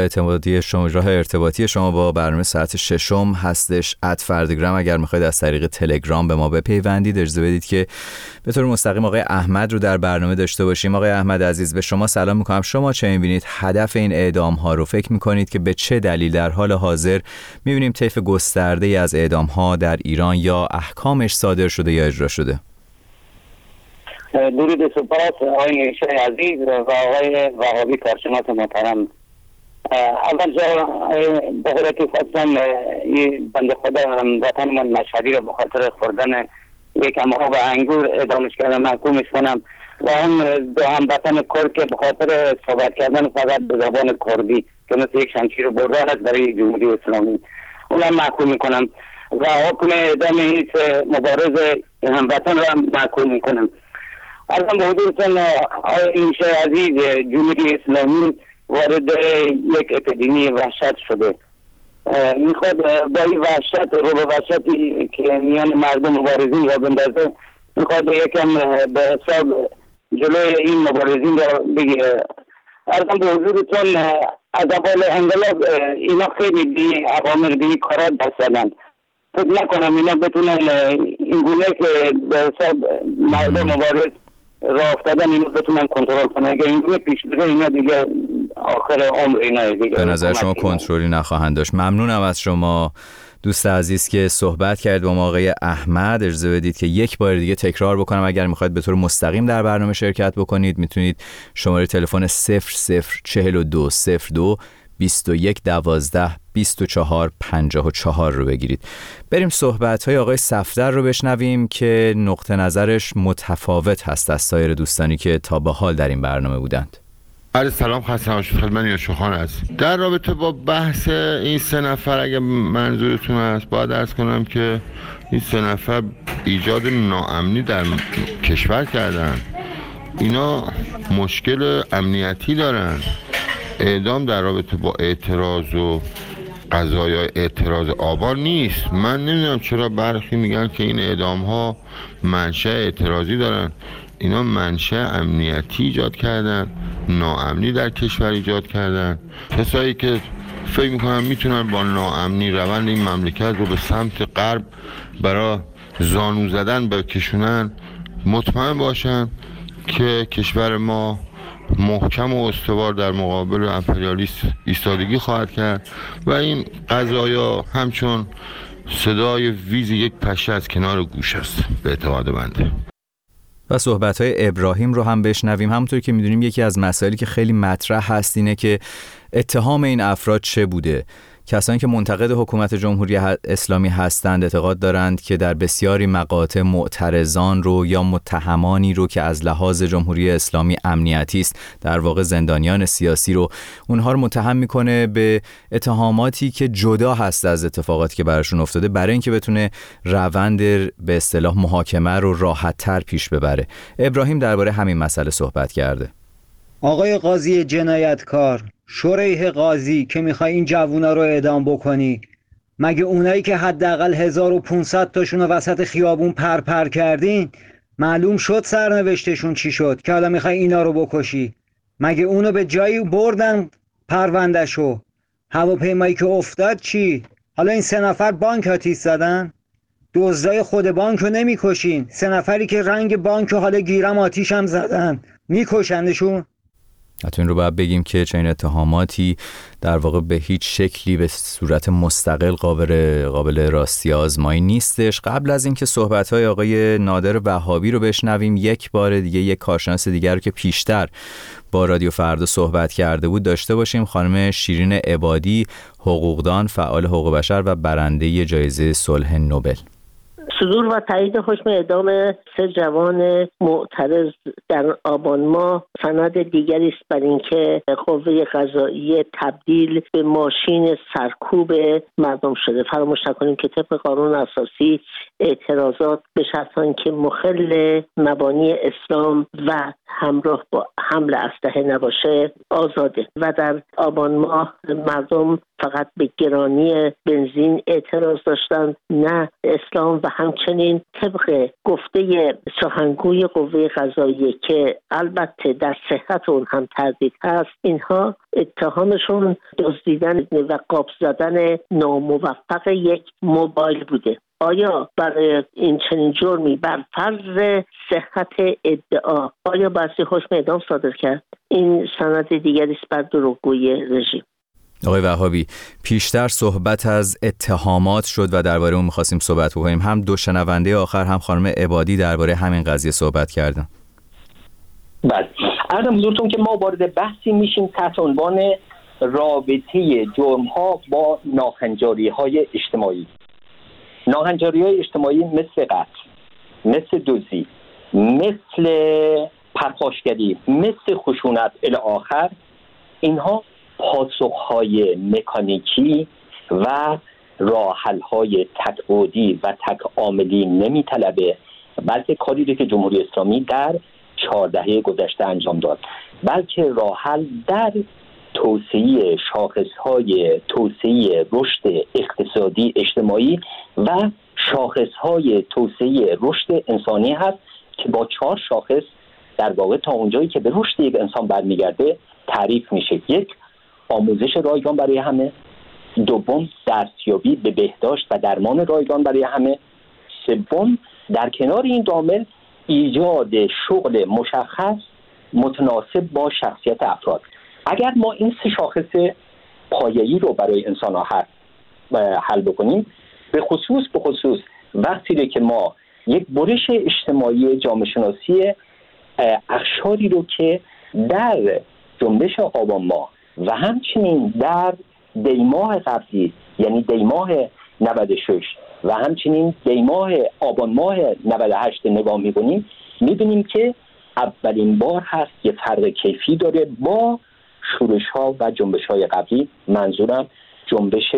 Speaker 6: ارتباطی شما با برنامه ساعت 6 هستش @فردگرام. اگر میخواید از طریق تلگرام به ما بپیوندید اجازه بدید که به طور مستقیم آقای احمد رو در برنامه داشته باشیم. آقای احمد عزیز به شما سلام میکنم. شما چه میبینید هدف این اعدام ها رو؟ فکر میکنید که به چه دلیل در حال حاضر میبینیم طیف گسترده ای از اعدام ها در ایران یا احکامش صادر شده یا اجرا شده؟
Speaker 13: درود سپاس آقای نیشه عزیز و آقای وهابی کارشناس محترم. اول جا بخورتی خواستم این بنده خدا هموطن من مشهدی رو به خاطر خوردن یک آب انگور اعدامش کردم، محکومش کنم و هم دو هموطن کرد که به خاطر صحبت کردن فقط به زبان کردی که مثل یک شمشیر بردان است برای جمهوری اسلامی اونم محکوم میکنم و حکم اعدام هیچ مبارز هموطن رو هم محکوم میکنم. ازم به حضورتون آقای نیشه عزیز، جمهوری اسلامی وارد یک اپیدمی وحشت شده، میخواد با این وحشت رو به وحشتی که میان مردم مبارزین را بندازه، میخواد یکم به حساب جلوی این مبارزین را بگیره. ارزم به حضورتون از اول انقلاب اینا خیلی بی عوامر بی کارات دست دادن. فکر نکنم اینا بتونن اینگونه که به حساب مردم مبارز راه افتادن اینو بتونن کنترل کنن. اگه اینگونه پیش بره اینا دیگه آخر عمر اینا دیگه.
Speaker 6: به نظر شما کنترلی نخواهند داشت. ممنونم از شما دوست عزیز که صحبت کرد با ما آقای احمد، اجازه بدید که یک بار دیگه تکرار بکنم. اگر میخواید به طور مستقیم در برنامه شرکت بکنید میتونید شماره تلفن 0042 02 21 12 24 54 رو بگیرید. بریم صحبت‌های آقای صفدر رو بشنویم که نقطه نظرش متفاوت هست از سایر دوستانی که تا به حال در این برنامه بودند.
Speaker 14: عرض سلام، خسته نباشید. خدمت یاشوخان هست. در رابطه با بحث این 3 نفر اگه منظورتون هست، باید عرض کنم که این 3 نفر ایجاد ناامنی در کشور کردن. اینا مشکل امنیتی دارن. اعدام در رابطه با اعتراض و قضایای اعتراض آبان نیست. من نمیدونم چرا برخی میگن که این اعدام ها منشأ اعتراضی دارن. اینا منشأ امنیتی ایجاد کردن، ناامنی در کشور ایجاد کردن. کسایی که فکر میکنن میتونن با ناامنی روند این مملکت رو به سمت غرب برای زانو زدن بکشونن، مطمئن باشن که کشور ما محکم و استوار در مقابل امپریالیست ایستادگی خواهد کرد و این قضایا همچون صدای ویز یک پشه از کنار گوش است به اعتقاد بنده.
Speaker 6: و صحبت‌های ابراهیم رو هم بشنویم. همونطور که می‌دونیم یکی از مسائلی که خیلی مطرح هست اینه که اتهام این افراد چه بوده. کسانی که منتقد حکومت جمهوری اسلامی هستند اعتقاد دارند که در بسیاری مقاطع معترضان رو یا متهمانی رو که از لحاظ جمهوری اسلامی امنیتی است، در واقع زندانیان سیاسی رو، اونها رو متهم میکنه به اتهاماتی که جدا هست از اتفاقاتی که براشون افتاده، برای اینکه بتونه روند به اصطلاح محاکمه رو راحت‌تر پیش ببره. ابراهیم درباره همین مسئله صحبت کرده.
Speaker 15: آقای قاضی جنایتکار، شریح قاضی که میخوای این جوونا رو اعدام بکنی، مگه اونایی که حداقل 1500 تاشون رو وسط خیابون پرپر کردین معلوم شد سرنوشتشون چی شد که حالا میخوای اینا رو بکشی؟ مگه اونو به جایی بردن پروندهشو؟ هواپیمایی که افتاد چی؟ حالا این 3 نفر بانک آتیش زدن؟ دزدای خود بانک رو نمیکشین؟ 3 نفری که رنگ بانک رو حالا گیرم آتیش هم زدن میکشندشون؟
Speaker 6: حتی این رو باید بگیم که چنین اتهاماتی در واقع به هیچ شکلی به صورت مستقل قابل راستی آزمایی نیستش. قبل از اینکه صحبت‌های آقای نادر وهابی رو بشنویم، یک بار دیگه یک کارشناس دیگر رو که پیشتر با رادیو فردا صحبت کرده بود داشته باشیم. خانم شیرین عبادی، حقوقدان، فعال حقوق بشر و برنده جایزه صلح نوبل.
Speaker 16: صدور و تایید حکم اعدام 3 جوان معترض در آبان ماه سند دیگری است بر اینکه قوه قضاییه تبدیل به ماشین سرکوب مردم شده. فراموش نکنیم که طبق قانون اساسی اعتراضات به شرط که مخل مبانی اسلام و همراه با حمل اسلحه نباشه آزاده و در آبان ماه مردم فقط به گرانی بنزین اعتراض داشتند، نه اسلام. و همچنین طبق گفته سخنگوی قوه قضاییه که البته در صحت اون هم تردید هست، اینها اتهامشون دزدیدن و قاپ زدن ناموفق یک موبایل بوده. آیا برای این چنین جرمی بر فرض صحت ادعا آیا بحثی حکم اعدام صادر کرد؟ این سند دیگری است بر دروغگویی رژیم.
Speaker 6: آقای وهابی، پیشتر صحبت از اتهامات شد و درباره اون می‌خواستیم صحبت بکنیم. هم دو شنونده آخر هم خانم عبادی درباره همین قضیه صحبت کردن.
Speaker 7: بله، عرضم حضورتون که ما وارد بحثی میشیم تحت عنوان رابطه جرم‌ها با ناهنجاری‌های اجتماعی. ناهنجاری‌های اجتماعی مثل قتل، مثل دزدی، مثل پرخاشگری، مثل خشونت الی آخر، اینها پاسخ‌های مکانیکی و راه‌حل‌های تک‌بعدی و تک‌عاملی نمی‌طلبه، بلکه کاری که جمهوری اسلامی در 4 دهه گذشته انجام داد، بلکه راه‌حل در توسعه شاخص‌های توسعه رشد اقتصادی اجتماعی و شاخص‌های توسعه رشد انسانی هست که با 4 شاخص در واقع تا اونجایی که به رشد یک انسان برمیگرده تعریف میشه. 1. آموزش رایگان برای همه. 2. دستیابی به بهداشت و درمان رایگان برای همه. 3. در کنار این عامل ایجاد شغل مشخص متناسب با شخصیت افراد. اگر ما این 3 شاخص پایه‌ای رو برای انسان‌ها حل بکنیم، به خصوص وقتی که ما یک برش اجتماعی جامعه شناسی اقشاری رو که در جنبش آبان ماه و همچنین در دیماه قبلی یعنی دیماه 96 و همچنین دیماه آبان ماه 98 نگاه می‌کنیم، می‌بینیم که اولین بار هست که فرق کیفی داره با شورش‌ها و جنبش‌های قبلی. منظورم جنبش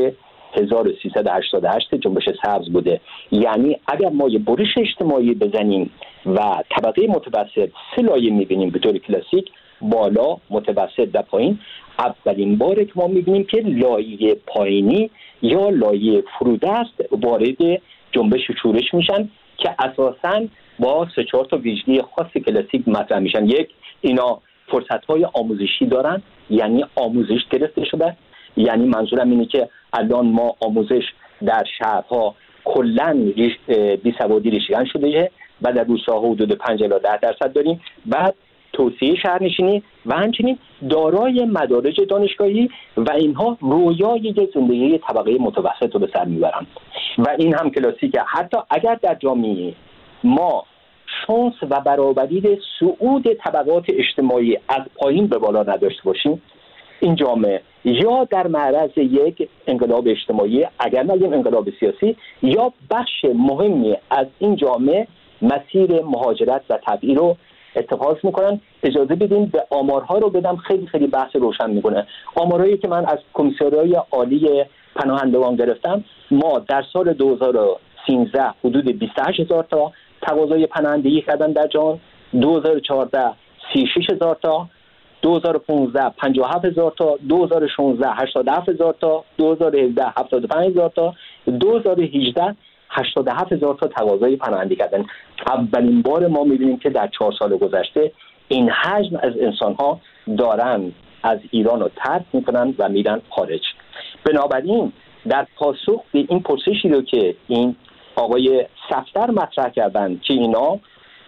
Speaker 7: 1388 جنبش سبز بوده. یعنی اگر ما یه برش اجتماعی بزنیم و طبقه متوسط 3 لایه می‌بینیم به طور کلاسیک، بالا، متوسط و پایین، اولین باره که ما می‌بینیم که لایه پایینی یا لایه فرودست وارد جنبش شورش میشن که اساساً با 3-4 تا ویژگی خاص کلاسیک مطرح میشن. یک، اینا فرصت‌های آموزشی دارن، یعنی آموزش گرفته شده. یعنی منظورم اینه که الان ما آموزش در شهرها کلاً بی‌سوادی ریشه‌گن شده و در روستاها حدود 5-10% داریم. بعد توسعه شهرنشینی و همچنین دارای مدارج دانشگاهی و اینها رویای یک زندگی طبقه متوسط رو به سر میبرند و این هم کلاسیکه. حتی اگر در جامعه ما شانس و برابری صعود طبقات اجتماعی از پایین به بالا نداشته باشیم، این جامعه یا در معرض یک انقلاب اجتماعی، اگر نگیم انقلاب سیاسی، یا بخش مهمی از این جامعه مسیر مهاجرت و تبعید رو اتخاذ میکنن. اجازه بدین به آمارها رو بدم، خیلی خیلی بحث روشن میکنه. آمارهایی که من از کمیسیون‌های عالی پناهندگان گرفتم، ما در سال 2013 حدود 28000 تا تقاضای پناهندگی کردن در جهان، 2014 36000 تا، 2015 57000 تا، 2016 87000 تا، 2017 75000 تا، 2018 87000 تا تقاضای پناهندگی کردن. اولین بار ما می‌بینیم که در 4 سال گذشته این حجم از انسان‌ها دارن از ایران رو ترک می‌کنن و میرن خارج. بنابراین در پاسخ به این پرسشی رو که این آقای صفدر مطرح کردن که اینا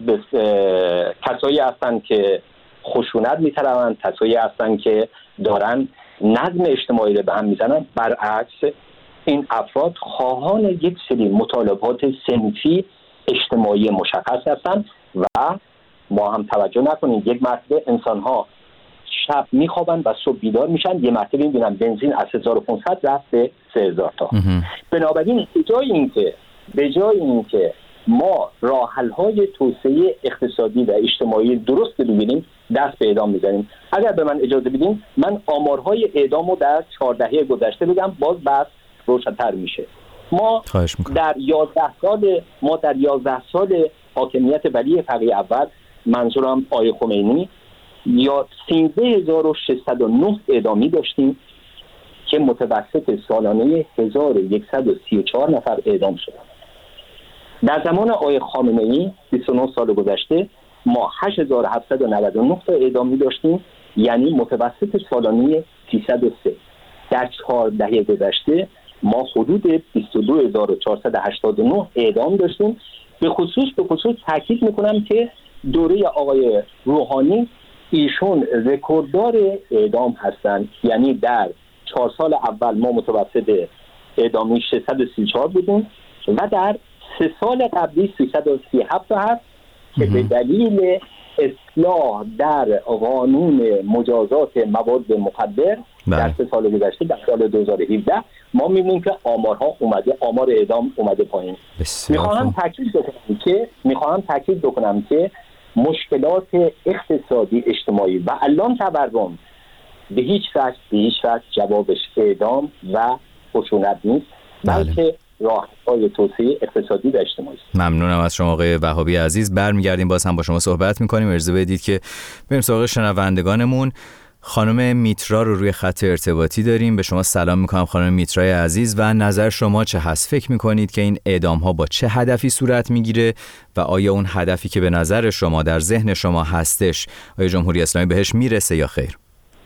Speaker 7: کسایی هستن که خشونت می‌طلبن، کسایی هستن که دارن نظم اجتماعی رو به هم میزنن، برعکس این افراد خواهان یک سری مطالبات صنفی اجتماعی مشخص هستند و ما هم توجه نکنیم یک مرتبه انسان‌ها شب میخوابن و صبح بیدار میشن، یه مرتبه میبینن بنزین از 1500 رفت به 3000 تا. بنابراین به جای اینکه ما راه حل‌های توسعه اقتصادی و اجتماعی درست ببینیم، دست به اعدام میزنیم. اگر به من اجازه بدین من آمارهای اعدام رو در 4 دهه گذشته بگم، باز بس روشن‌تر میشه. ما در 11 سال حاکمیت ولی فقیه اول، منظورم آقای خمینی، یا 13609 اعدامی داشتیم که متوسط سالانه 1134 نفر اعدام شدن. در زمان آقای خامنه‌ای 29 سال گذشته ما 8799 تا اعدامی داشتیم، یعنی متوسط سالانه 303. در 4 دهه گذشته ما حدود 22489 اعدام داشتیم. به خصوص تاکید میکنم که دوره آقای روحانی ایشون رکورددار اعدام هستند. یعنی در 4 سال اول ما متوسط اعدامی 634 بودیم و در 3 سال قبلی 337 هست که به دلیل اصلاح در قانون مجازات مواد مخدر در 3 سال گذشته، در سال 2017 ما می‌بینیم که آمار اعدام اومده پایین. میخواهم تاکید بکنم که مشکلات اقتصادی اجتماعی و الان تورم به هیچ وجه جوابش اعدام و خشونت نیست، بلکه راه‌های توسعه اقتصادی و اجتماعی.
Speaker 6: ممنونم از شما آقای وهابی عزیز. برمیگردیم باز هم با شما صحبت می‌کنیم. اجازه بدید که بریم سراغ شنوندگانمون. خانم میترا رو روی خط ارتباطی داریم. به شما سلام میکنم خانم میترای عزیز و نظر شما چه هست؟ فکر میکنید که این اعدام ها با چه هدفی صورت میگیره و آیا اون هدفی که به نظر شما در ذهن شما هستش آیا جمهوری اسلامی بهش میرسه یا خیر؟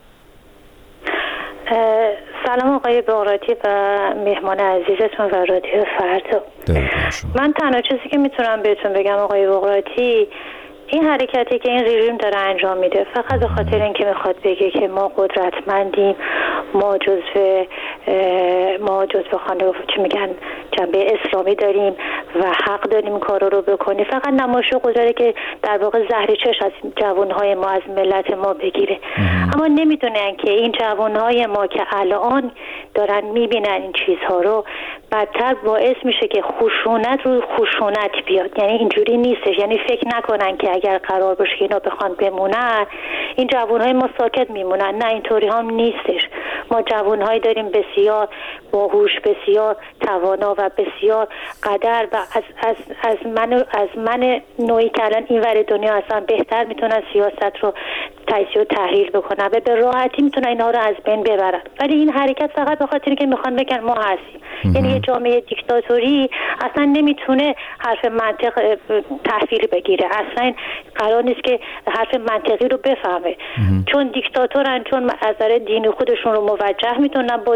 Speaker 17: سلام آقای بغراتی و مهمان عزیزتون و رادیو فردا. من تنها چیزی که میتونم بهتون بگم آقای بغراتی، این حرکتی که این رژیم داره انجام میده فقط به خاطر اینکه میخواد بگه که ما قدرتمندیم، ما جزو خانه چی میگن جنبه اسلامی داریم و حق داریم این کارا رو بکنیم. فقط نمایش گذاره که در واقع زهر چش از جوانهای ما، از ملت ما بگیره. اما نمیدونن که این جوانهای ما که الان دارن میبینن این چیزها رو، بدتر باعث میشه که خشونت رو خشونت بیاد. یعنی اینجوری نیستش، یعنی فکر نکنن که اگر قرار باشه که اینا بخوان بمونن این جوانهای ما ساکت میمونن. نه، اینطوری هم نیستش. ما جوانهایی داریم بسیار باهوش، بسیار توانا و بسیار قدر و از من نوعی که الان این ور دنیا هستن بهتر میتونن سیاست رو تجزیه و تحلیل بکنن و به راحتی میتونن اینها رو از بین ببرن. ولی این حرکت فقط به خاطر که میخوان بگن ما هستیم. یعنی یه جامعه دیکتاتوری اصلا نمیتونه حرف منطق تحویل بگیره. اصلا قرار نیست که حرف منطقی رو بفهمه. چون دیکتاتورن، چون از نظر دین خودشون رو موجه میدونن، با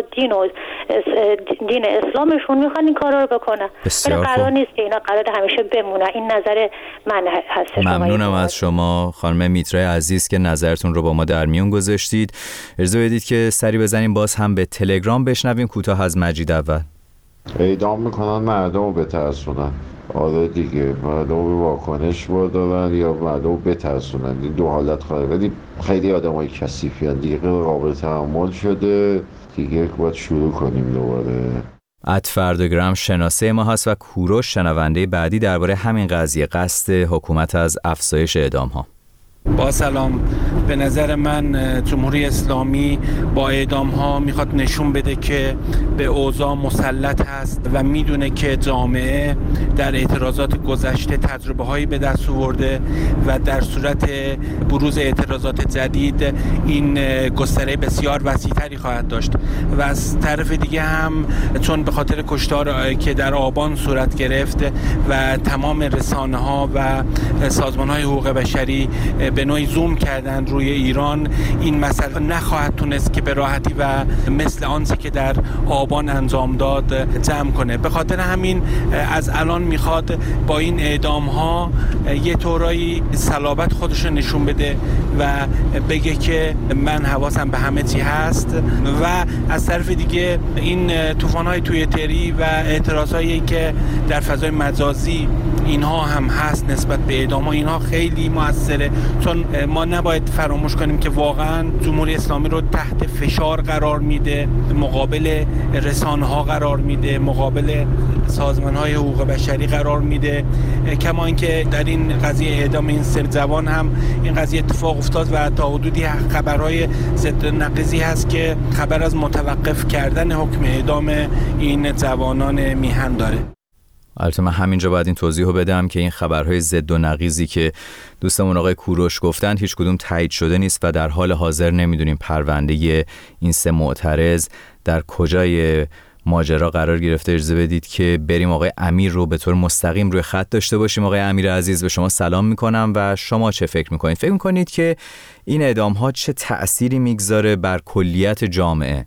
Speaker 17: دین اسلامشون میخوان این کارا رو بکنن. ولی قرار نیست که اینا قرار همیشه بمونن. این نظر من هست.
Speaker 6: ممنونم از شما خانم میترای عزیز که نظرتون رو با ما در میون گذاشتید. اجازه بدید که سری بزنیم باز هم به تلگرام بشنویم کوتاه از مجید اول.
Speaker 18: اعدام میکنن مردم رو بترسونن. آره دیگه، مردم رو واکنش دارن یا مردم رو بترسونن. این دو حالت خواهد، ولی خیلی آدم های کثیفی هستند دیگه، قابل تحمل شده دیگه. باید شروع کنیم دوباره.
Speaker 6: @فردگرام شناسه ما هست و کوروش شنونده بعدی درباره همین قضیه، قصد حکومت از افزایش اعدام ها.
Speaker 19: با سلام، به نظر من جمهوری اسلامی با اعدام ها میخواد نشون بده که به اوضاع مسلط هست و میدونه که جامعه در اعتراضات گذشته تجربه هایی به دست آورده و در صورت بروز اعتراضات جدید این گستره بسیار وسیع‌تری خواهد داشت. و از طرف دیگه هم چون به خاطر کشتار که در آبان صورت گرفت و تمام رسانه ها و سازمان های حقوق بشری به نوعی زوم کردن روی ایران، این مسئله نخواهد تونست که به راحتی و مثل آنچه که در آبان انجام داد جمع کنه. به خاطر همین از الان میخواد با این اعدام ها یه طورایی صلابت خودش رو نشون بده و بگه که من حواسم به همه چی هست. و از طرف دیگه این طوفان‌های توییتری و اعتراضایی که در فضای مجازی اینها هم هست نسبت به اعدام، اینها خیلی موثره. چون ما نباید فراموش کنیم که واقعا جمهوری اسلامی رو تحت فشار قرار میده، مقابل رسانه‌ها قرار میده، مقابل سازمان‌های حقوق بشری قرار میده. کما اینکه در این قضیه اعدام این سه جوان هم این قضیه اتفاق افتاد و تا حدودی خبرهای ضد نقیضی هست که خبر از متوقف کردن حکم اعدام این جوانان میهن داره.
Speaker 6: البته من همینجا باید این توضیح رو بدم که این خبرهای ضد و نقیضی که دوستمون آقای کوروش گفتن هیچ کدوم تایید شده نیست و در حال حاضر نمیدونیم پرونده این سه معترض در کجای ماجرا قرار گرفته. اجازه بدید که بریم آقای امیر رو به طور مستقیم روی خط داشته باشیم. آقای امیر عزیز، به شما سلام میکنم و شما چه فکر میکنید؟ فکر میکنید که این اعدام ها چه تأثیری میگذاره بر کلیت جامعه؟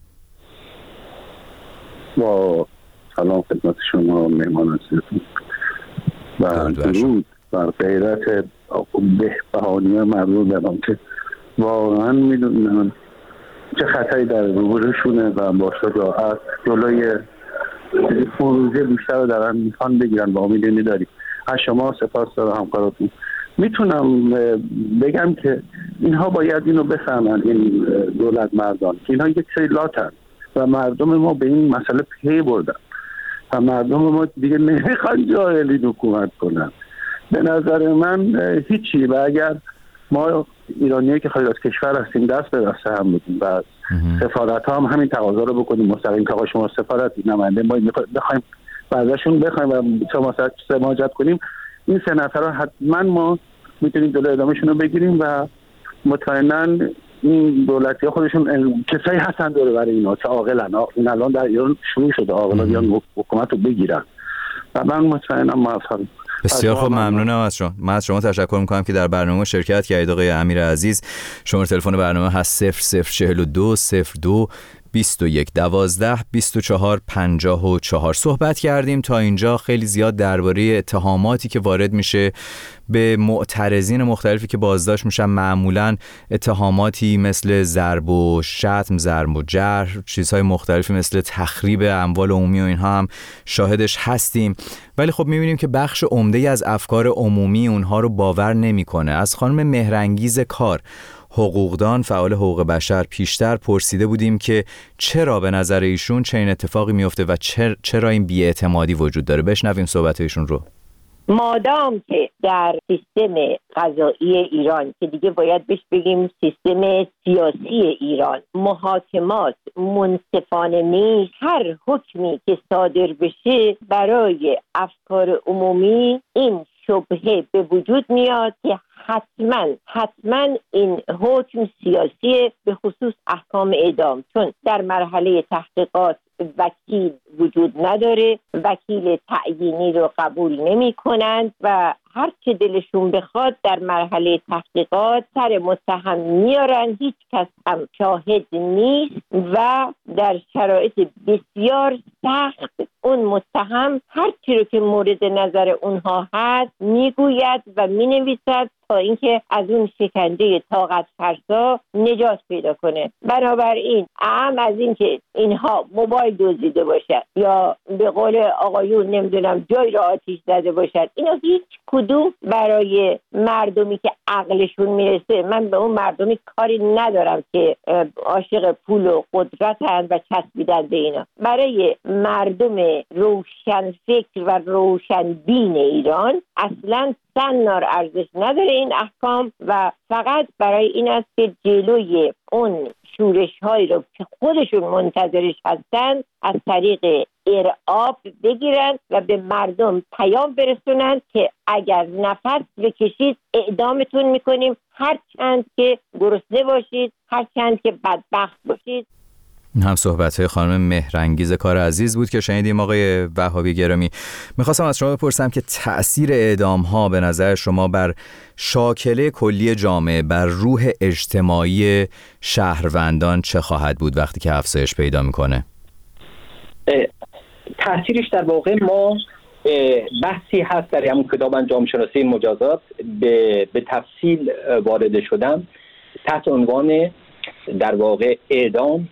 Speaker 20: سلام خدمت شما مهمان عزیزتون و درود بر غیرت بهبهانی مردم دارم که واقعا میدونن چه خطری در روبروشونه و با شجاعت جلوی فروزه بیشتر رو دارن میخوان بگیرن. با امید می‌داریم از شما سپاس دارم همکاراتون. میتونم بگم که اینها باید اینو بفهمن، این دولت مردان، که اینها یک سری لاتن و مردم ما به این مسئله پی بردن و مردم ما دیگه نمیخوان جاهلی حکومت کنن. به نظر من هیچی. و اگر ما ایرانیایی که خارج از کشور هستیم دست به دست هم بدیم و سفارت ها هم همین تقاضا رو بکنیم مستقیم که آقا شما سفارتی نماینده ما بخوایم ازشون بخوایم و شما سماجت کنیم، این سه نفر رو حتما ما میتونیم جلوی اعدامشون رو بگیریم و مطمئنا این دولتی ها خودشون کسایی هستن دوره برای اینا که عاقلن. این الان در ایران شروع شده عاقلا بیان حکومت رو بگیرن و من مطمئنم موفقم.
Speaker 6: بسیار خوب، ممنونم از شما. من از شما تشکر میکنم که در برنامه شرکت کردید آقای امیر عزیز. شماره تلفن برنامه هست 0042 02 21 12 24 54 صحبت کردیم. تا اینجا خیلی زیاد درباره اتهاماتی که وارد میشه به معترضین مختلفی که بازداشت میشن، معمولاً اتهاماتی مثل ضرب و شتم، ضرب و جرح، چیزهای مختلفی مثل تخریب اموال عمومی و اینها هم شاهدش هستیم. ولی خب میبینیم که بخش عمده‌ای از افکار عمومی اونها رو باور نمیکنه. از خانم مهرانگیز کار، حقوقدان، فعال حقوق بشر، پیشتر پرسیده بودیم که چرا به نظر ایشون چنین اتفاقی میفته و چرا این بی‌اعتمادی وجود داره. بشنویم صحبت ایشون رو.
Speaker 21: مادام که در سیستم قضایی ایران، که دیگه باید بهش بگیم سیستم سیاسی ایران، محاکمات منصفانه نیست، هر حکمی که صادر بشه برای افکار عمومی این شبهه به وجود میاد که حتما این حکم سیاسی، به خصوص احکام اعدام، چون در مرحله تحقیقات وکیل وجود نداره، وکیل تعیینی رو قبول نمی کنند و هر چه دلشون بخواد در مرحله تحقیقات سر متهم میارن، هیچ کس هم شاهد نیست و در شرایط بسیار سخت اون متهم هر چی رو که مورد نظر اونها هست میگوید و مینویسد تا اینکه از اون شکنجه طاقت فرسا نجات پیدا کنه. بنابراین اهم از این که اینها موبایل دزدیده باشد یا به قول آقایون نمیدونم جای را آتش زده باشد، اینا هیچ کدوم برای مردمی که عقلشون میرسه، من به اون مردمی کاری ندارم که عاشق پول و قدرتن و چسبیدن به اینا، برای مردم روشن فکر و روشن بین ایران اصلا سنار ارزش نداره این احکام و فقط برای این است که جلوی اون شورش هایی رو که خودشون منتظرش هستن از طریق ارعاب بگیرن و به مردم پیام برسونن که اگر نفس بکشید اعدامتون میکنیم، هر چند که گرسنه باشید، هر چند که بدبخت باشید.
Speaker 6: هم صحبت‌های خانم مهرانگیز کار عزیز بود که شنیدیم. آقای وهابی گرامی، میخواستم از شما بپرسم که تأثیر اعدام‌ها به نظر شما بر شاکله کلی جامعه، بر روح اجتماعی شهروندان چه خواهد بود وقتی که افزایش پیدا میکنه؟
Speaker 7: تأثیرش در واقع ما بحثی هست در همون کتاب انجام شناسی مجازات به تفصیل وارد شدم تحت عنوان در واقع اعدام،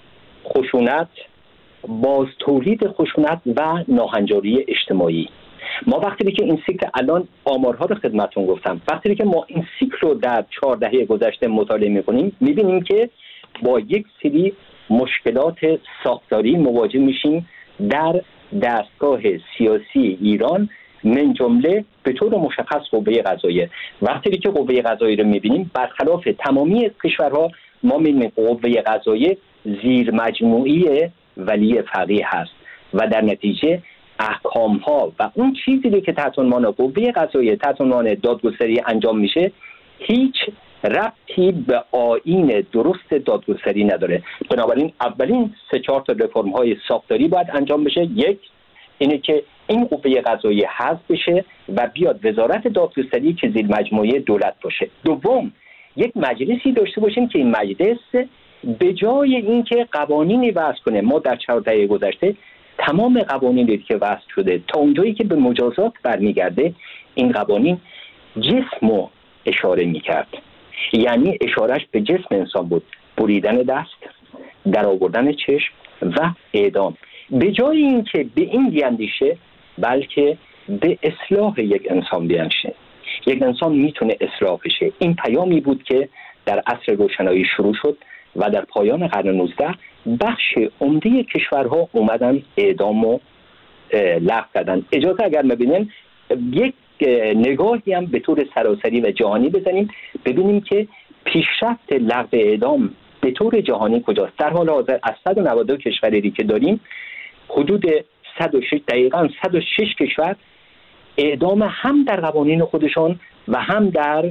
Speaker 7: خشونت، باز تولید خشونت و ناهنجاری اجتماعی. ما وقتی که این سیکل، الان آمارها رو خدمتتون گفتم، وقتی که ما این سیکل رو در 4 دهه گذشته مطالعه می‌کنیم می‌بینیم که با یک سری مشکلات ساختاری مواجه میشیم در دستگاه سیاسی ایران، من جمله به طور مشخص قوه قضاییه. وقتی که قوه قضاییه رو می‌بینیم برخلاف تمامی کشورها، ما می‌بینیم قوه قضاییه زیر مجموعی ولی فقیه هست و در نتیجه احکام ها و اون چیزی که تحت عنوان قوه قضاییه، تحت عنوان دادگستری انجام میشه، هیچ ربطی به آیین درست دادگستری نداره. بنابراین اولین 3-4 تا رفرم های ساختاری باید انجام بشه. یک، اینه که این قوه قضاییه حذف بشه و بیاد وزارت دادگستری که زیر مجموعه دولت باشه. دوم، یک مجلسی داشته باشیم که این مجلس به جای اینکه قوانینی وضع کنه، ما در 4 دهه گذشته تمام قوانینی که وضع شده تا اونجایی که به مجازات برمیگرده، این قوانین جسمو اشاره میکرد، یعنی اشارش به جسم انسان بود، بریدن دست، در آوردن چشم و اعدام. به جای اینکه به این بیاندیشه بلکه به اصلاح یک انسان بیاندیشه. یک انسان میتونه اصلاح بشه. این پیامی بود که در عصر روشنایی شروع شد و در پایان قرن 19 بخش عمده کشورها اومدن اعدام و لغو کردن. اجازه اگر ببینیم یک نگاهی هم به طور سراسری و جهانی بزنیم، ببینیم که پیشرفت لغو اعدام به طور جهانی کجاست. در حال حاضر از 192 کشوری که داریم، حدود 106 دقیقاً 106 کشور اعدام هم در قوانین خودشان و هم در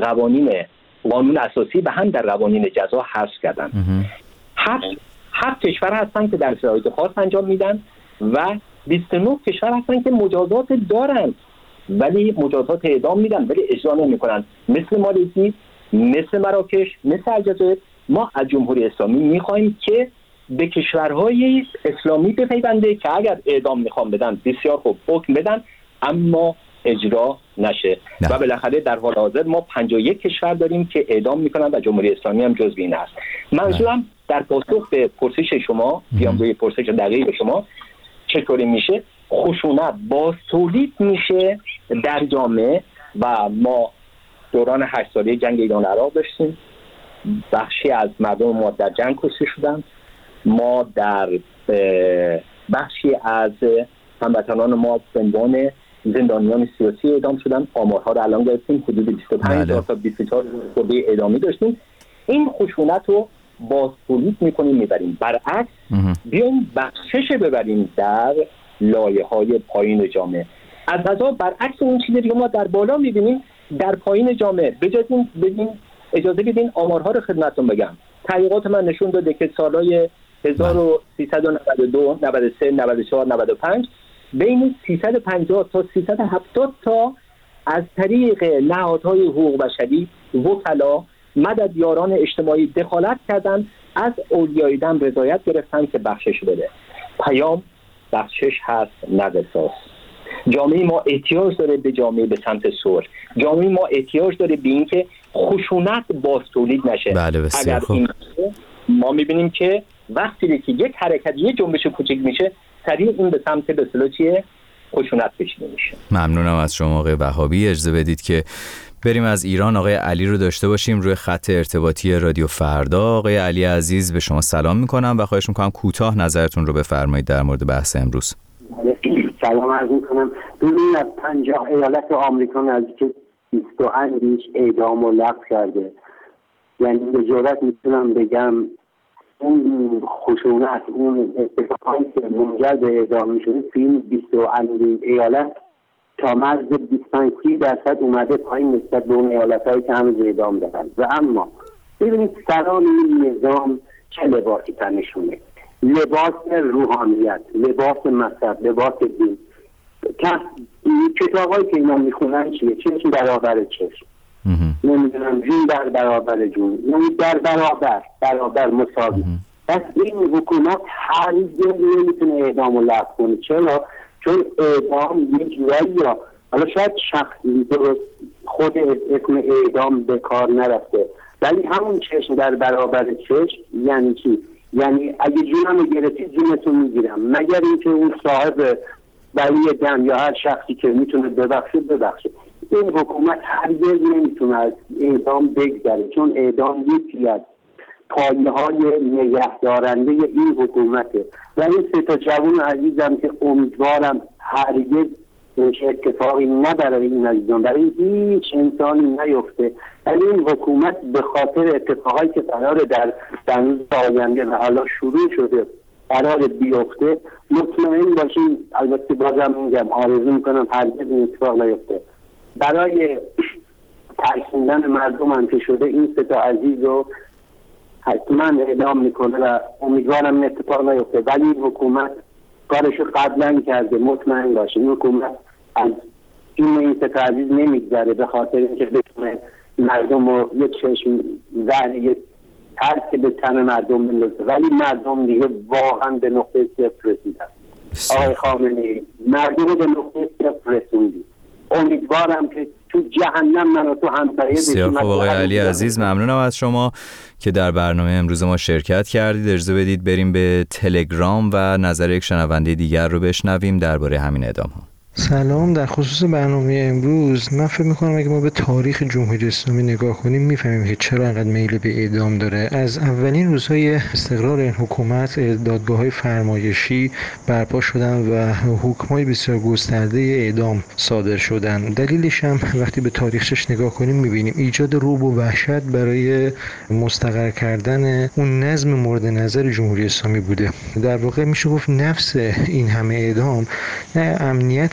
Speaker 7: قانون اساسی و هم در قوانین جزا حذف کردن. 7 کشور هستن که در شرایط خاص انجام میدن و 29 کشور هستن که مجازات دارن ولی مجازات اعدام میدن ولی اجرا نمیکنن، مثل مالزی، مثل مراکش، مثل الجزایر. ما از جمهوری اسلامی میخوایم که به کشورهای اسلامی بپیونده که اگر اعدام میخوام بدن بسیار خوب حکم بدن، اما اجرا نشه. و بالاخره در حال حاضر ما 51 کشور داریم که اعدام میکنن و جمهوری اسلامی هم جزو این است. منظورم در پاسخ به پرسش شما، بیام روی پرسش دقیق شما، چطوری میشه خشونت باز تولید میشه در جامعه؟ و ما دوران 8 ساله جنگ ایران عراق داشتیم، بخشی از مردم ما در جنگ کشته شدن، ما در بخشی از هموطنان ما به عنوان زندانیان سیاسی اعدام شدن. آمارها رو الان گرفتیم، حدود 25 تا 24 خورده اعدامی داشتیم. این خشونت رو باز تولید میکنیم میبریم. برعکس بیایم بخشش ببریم در لایه‌های پایین جامعه. از غذا برعکس اون چیزی که ما در بالا میبینیم در پایین جامعه. اجازه بدین آمارها رو خدمتتون بگم. تحقیقات من نشون داده که سالهای 1392 93 94 95 بین 350 تا 370 تا از طریق نهادهای حقوق بشری، وکلا، مددیاران اجتماعی دخالت کردن، از اولیای دم رضایت گرفتن که بخشش بده. پیام بخشش هست، نه قصاص. جامعه ما احتیاج داره به جامعه به سمت صلح. جامعه ما احتیاج داره به این که خشونت باز تولید نشه. اگر این ما میبینیم که وقتی که یک حرکت، یک جنبش کوچیک میشه، سریع این به سمت به اصطلاح چیه؟ خشونت کشیده میشه.
Speaker 6: ممنونم از شما آقای وهابی. اجازه بدید که بریم از ایران آقای علی رو داشته باشیم روی خط ارتباطی رادیو فردا. آقای علی عزیز به شما سلام میکنم و خواهش میکنم کوتاه نظرتون رو بفرمایید در مورد بحث امروز.
Speaker 5: سلام عرض میکنم. ببینید از 50 ایالت آمریکا نزدیک 20 اندیش اعدام و لغو کرده. یعنی به جرات میتونم بگم اون خشونت، اون اتفاقی که منجر به اعدام شده فیلم 20 ایالت تا مرز 25% اومده پایین نسبت به اون ایالت‌هایی که هنوز اعدام دارن. و اما ببینید سران این نظام چه لباسی تنشونه، لباس روحانیت، لباس مذهب، لباس دین. کتابایی که اینا میخونن چیه؟ چشم برابر چشم، نمیدونم جون در برابر جون، یعنی در برابر مساوی. پس این حکومت هرگز نمیتونه اعدام و لغو کنه. چرا؟ چون اعدام یه جورایی، یا حالا شاید شخصی درست خود اسم اعدام به کار نرفته، ولی همون چشم در برابر چشم یعنی چی؟ یعنی اگه جونمو گرفتی جونتو میگیرم، مگر اینکه اون صاحب ولی دم یا هر شخصی که میتونه ببخشه. این حکومت هرگز نمیتونه از اعدام بگذره، چون اعدام یکی از پایه‌های نگهدارنده این حکومته. و این 3 جوان عزیزم که امیدوارم هرگز اتفاقی نه برای این عزیزان، برای هیچ انسانی نیفته، ولی این حکومت به خاطر اتفاقایی که قراره در روز آینده و حالا شروع شده قرار بیفته، مطمئن باشین. البته بازم میگم آرزو میکنم هرگز این اتفاق نیفته. برای ترسوندن مردم هم که شده این 3 عزیز رو حتما اعدام میکنه و امیدوارم این اتفاق نیفته. ولی این حکومت کارشو قبلا کرده، مطمئن باشین. این حکومت از این 3 عزیز نمیگذره به خاطر اینکه بتونه مردم رو یک چشم زهر، یک ترک به تن مردم بندازه. ولی مردم دیگه واقعا به نقطه صفر رسیدن. آقای خامنه‌ای مردم رو به نقطه صفر رسوندی. امیدوارم که تو جهنم من و تو همسایه بشیم.
Speaker 6: بسیار خوب آقای علی عزیز، ممنونم از شما که در برنامه امروز ما شرکت کردید. اجازه بدید بریم به تلگرام و نظر یک شنونده دیگر رو بشنویم درباره همین اعدام‌ها.
Speaker 12: سلام. در خصوص برنامه امروز من فکر میکنم اگه ما به تاریخ جمهوری اسلامی نگاه کنیم میفهمیم که چرا انقدر میل به اعدام داره. از اولین روزهای استقرار این حکومت دادگاه‌های فرمایشی برپا شدن و حکم‌های بسیار گسترده اعدام صادر شدن. دلیلش هم وقتی به تاریخش نگاه کنیم میبینیم ایجاد رعب و وحشت برای مستقر کردن اون نظم مورد نظر جمهوری اسلامی بوده. در واقع میشه گفت نفس این همه اعدام نه امنیت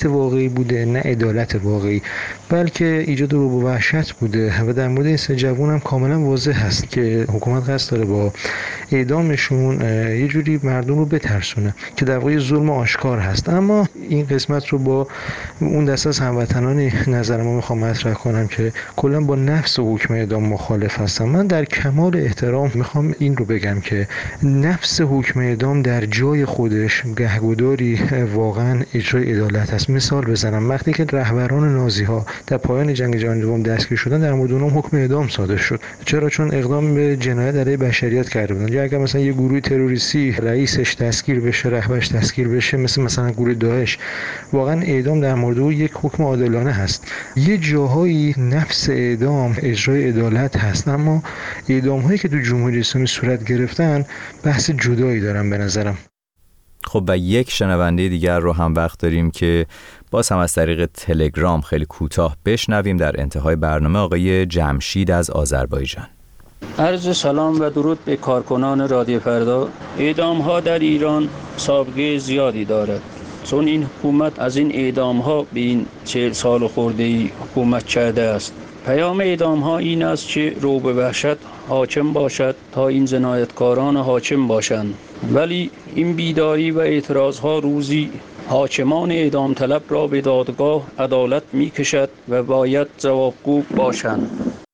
Speaker 12: واقعی بوده نه عدالت واقعی، بلکه ایجاد رعب و وحشت بوده. و در مورد این 3 جوان هم کاملا واضح هست که حکومت قصد داره با اعدامشون یه جوری مردم رو بترسونه که در واقع ظلم آشکار هست. اما این قسمت رو با اون دسته از هموطنانی نظر ما میخوام مطرح کنم که کلا با نفس حکم اعدام مخالف هستم. من در کمال احترام میخوام این رو بگم که نفس حکم اعدام در جای خودش گهگداری واقعا اجرای عدالت است. مثال بزنم، وقتی که رهبران نازی ها در پایان جنگ جهانی دوم دستگیر شدن، در مورد اونها حکم اعدام صادر شد. چرا؟ چون اقدام به جنایت علیه بشریت کرده بودن. یا اگر مثلا یه گروه تروریستی رئیسش دستگیر بشه، رهبرش دستگیر بشه، مثلا گروه داعش، واقعا اعدام در مورد او یک حکم عادلانه هست. یه جاهایی نفس اعدام اجرای عدالت هست، اما اعدام هایی که تو جمهوری اسلامی صورت گرفتن بحث جدایی دارن به نظرم.
Speaker 6: خب و یک شنونده دیگر رو هم وقت داریم که باز هم از طریق تلگرام خیلی کوتاه بشنویم در انتهای برنامه. آقای جمشید از آذربایجان.
Speaker 2: عرض سلام و درود به کارکنان رادیو فردا. اعدام ها در ایران سابقه زیادی دارد، چون این حکومت از این اعدام ها به این 40 سال خورده‌ای حکومت کرده است. پیام اعدام ها این است که رعب و وحشت حاکم باشد تا این جنایتکاران حاکم باشند، ولی این بیداری و اعتراض ها روزی حاکمان اعدام طلب را به دادگاه عدالت می کشد و باید جوابگو باشند.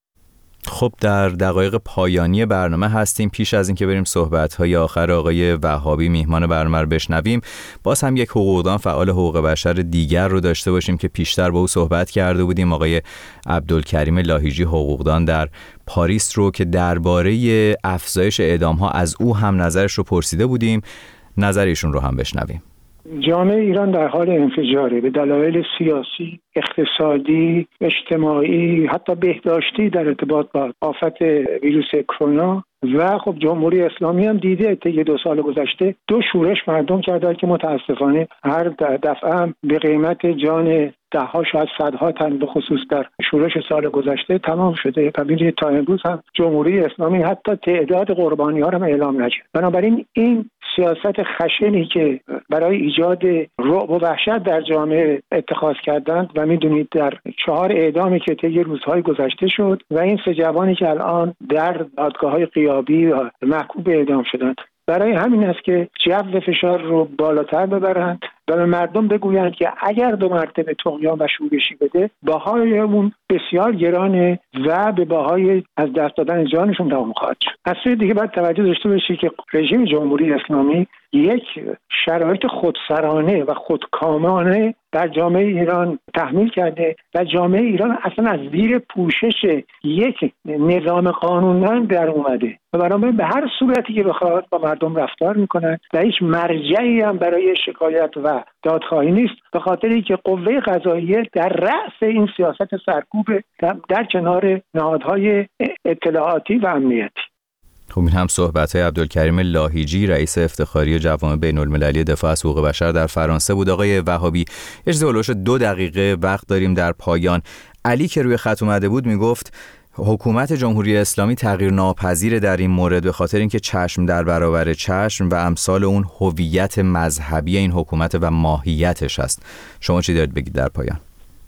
Speaker 6: خب در دقایق پایانی برنامه هستیم. پیش از اینکه بریم صحبت‌های آخر آقای وهابی میهمان برنامه رو بشنویم، باز هم یک حقوقدان فعال حقوق بشر دیگر رو داشته باشیم که پیشتر با او صحبت کرده بودیم، آقای عبدالکریم لاهیجی، حقوقدان در پاریس رو که درباره افزایش اعدام‌ها از او هم نظرش رو پرسیده بودیم. نظر ایشون رو هم بشنویم.
Speaker 10: جامعه ایران در حال انفجاره به دلایل سیاسی، اقتصادی، اجتماعی، حتی بهداشتی در ارتباط با آفت ویروس کرونا و خب جمهوری اسلامی هم دیده طی 2 سال گذشته 2 شورش مردم کرده که متاسفانه هر دفعه هم به قیمت جان ده‌ها شاید صدها تن به خصوص در شورش سال گذشته تمام شده. ببینید تا امروز هم جمهوری اسلامی حتی تعداد قربانی‌ها رو اعلام نکرد. بنابراین این سیاست خشنی که برای ایجاد رعب و وحشت در جامعه اتخاذ کردند و میدونید در 4 اعدامی که طی روزهای گذشته شد و این 3 جوانی که الان در دادگاه‌های غیابی و محکوم به اعدام شدند، برای همین است که جو فشار رو بالاتر ببرند و به مردم بگویند که اگر 2 مرتبه طغیان و شورشی بده بهای اون بسیار گرانه و به بهای از دست دادن جانشون تمام خواهد شد. از سوی دیگه باید توجه داشته باشی که رژیم جمهوری اسلامی یک شرایط خودسرانه و خودکامانه در جامعه ایران تحمیل کرده و جامعه ایران اصلا از زیر پوشش یک نظام قانونمند در اومده و بنابراین به هر صورتی که بخواد با مردم رفتار میکنن و هیچ مرجعی هم برای شکایت و دادخواهی نیست، به خاطر اینکه قوه قضاییه در رأس این سیاست سرکوب در کنار نهادهای اطلاعاتی و امنیتی.
Speaker 6: خب این هم صحبت‌های عبدالکریم لاهیجی، رئیس افتخاری جوامع بین‌المللی دفاع از حقوق بشر در فرانسه بود. آقای وهابی، اجازه هلوش 2 دقیقه وقت داریم در پایان. علی که روی خط اومده بود میگفت حکومت جمهوری اسلامی تغییر ناپذیر در این مورد به خاطر اینکه چشم در برابر چشم و امثال اون هویت مذهبی این حکومت و ماهیتش است. شما چی دارید بگید در پایان؟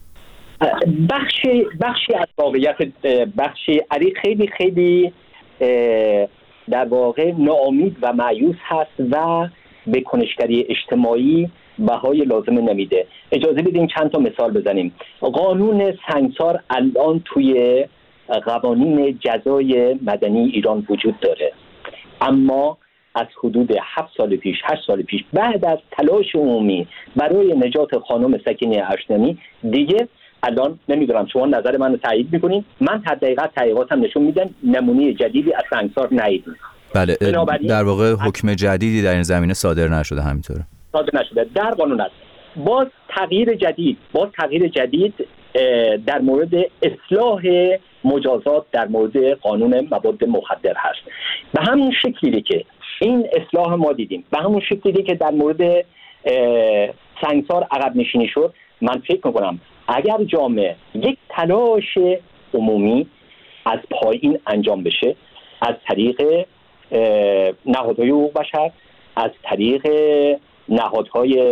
Speaker 7: بخشی از واقعیت علی خیلی در واقع ناامید و مایوس هست و به کنشگری اجتماعی بهای لازم نمیده. اجازه بدین چند تا مثال بزنیم. قانون سنگسار الان توی قوانین جزای مدنی ایران وجود داره، اما از حدود 7 سال پیش 8 سال پیش بعد از تلاش عمومی برای نجات خانم سکینه اشنمی دیگه الان نمیدونم شما نظر منو تایید میکنین، من حداقل تحقیقاتم نشون میدن نمونه جدیدی از سنگسار ندیدیم.
Speaker 6: بله، در واقع حکم جدیدی در این زمینه صادر نشده، همینطوره
Speaker 7: صادر نشده در قانون است. باز تغییر جدید در مورد اصلاح مجازات در مورد قانون مواد مخدر هست. به همون شکلی که این اصلاح ما دیدیم، به همون شکلی که در مورد سنگسار عقب نشینی شد، من فکر میکنم اگر جامعه یک تلاش عمومی از پایین انجام بشه، از طریق نهادهای حقوق بشر، از طریق نهادهای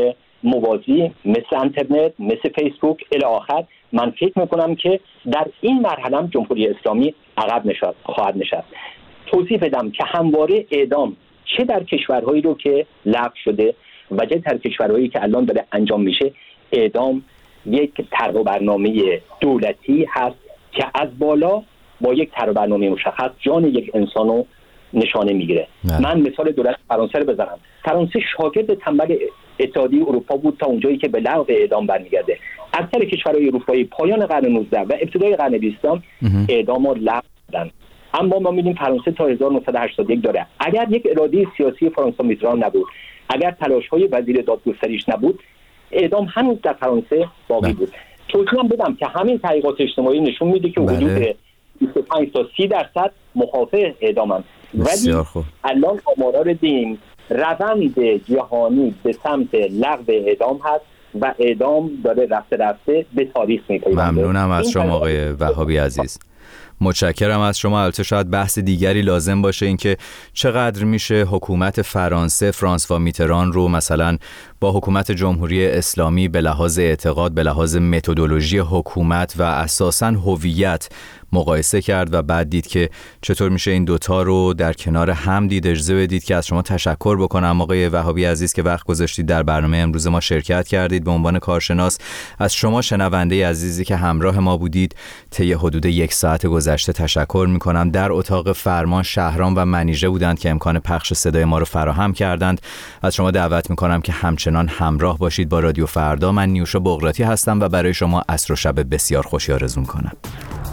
Speaker 7: موازی مثل اینترنت، مثل فیسبوک الی آخر، من فکر میکنم که در این مرحله هم جمهوری اسلامی عقب خواهد نشست. توضیح بدم که همواره اعدام چه در کشورهایی رو که لغو شده و چه در کشورهایی که الان داره انجام میشه، اعدام یک طرح و برنامه دولتی هست که از بالا با یک طرح و برنامه مشخص جان یک انسان رو نشانه میگیره. من مثال دولت فرانسه رو بزنم. فرانسه شاگرد تنبل اتحادیه اروپا بود تا اونجایی که به لغو اعدام برمیگرده. اکثر کشورهای اروپایی پایان قرن 19 و ابتدای قرن 20 اعدام رو لغو کردن. اما ما می‌بینیم فرانسه تا 1981 داره. اگر یک اراده سیاسی فرانسوا میتران نبود، اگر تلاش‌های وزیر دادگستریش نبود، اعدام هنوز در فرانسه باقی بود. توضیح بدم که همین تحقیقات اجتماعی نشون میده که حدود 25 تا 30% مخالف اعدامن. ولی الان آمارا رو دیدیم روند جهانی به سمت لغو اعدام هست و اعدام داره رفته به تاریخ میپیونده.
Speaker 6: ممنونم از شما آقای وهابی عزیز. متشکرم از شما. البته شاید بحث دیگری لازم باشه اینکه چقدر میشه حکومت فرانسه فرانسوا میتران رو مثلا با حکومت جمهوری اسلامی به لحاظ اعتقاد، به لحاظ متدولوژی حکومت و اساساً هویت مقایسه کرد و بعد دید که چطور میشه این دوتا رو در کنار هم دید. اجازه بدید که از شما تشکر بکنم آقای وهابی عزیز که وقت گذاشتید در برنامه امروز ما شرکت کردید. به عنوان کارشناس از شما شنونده عزیزی که همراه ما بودید طی حدود 1 ساعت گذشته تشکر میکنم. در اتاق فرمان شهرام و منیژه بودند که امکان پخش صدای ما رو فراهم کردند. از شما دعوت میکنم که همچنان همراه باشید با رادیو فردا. من نیوشا بغراتی هستم و برای شما عصر و شب بسیار خوشی آرزو میکنم.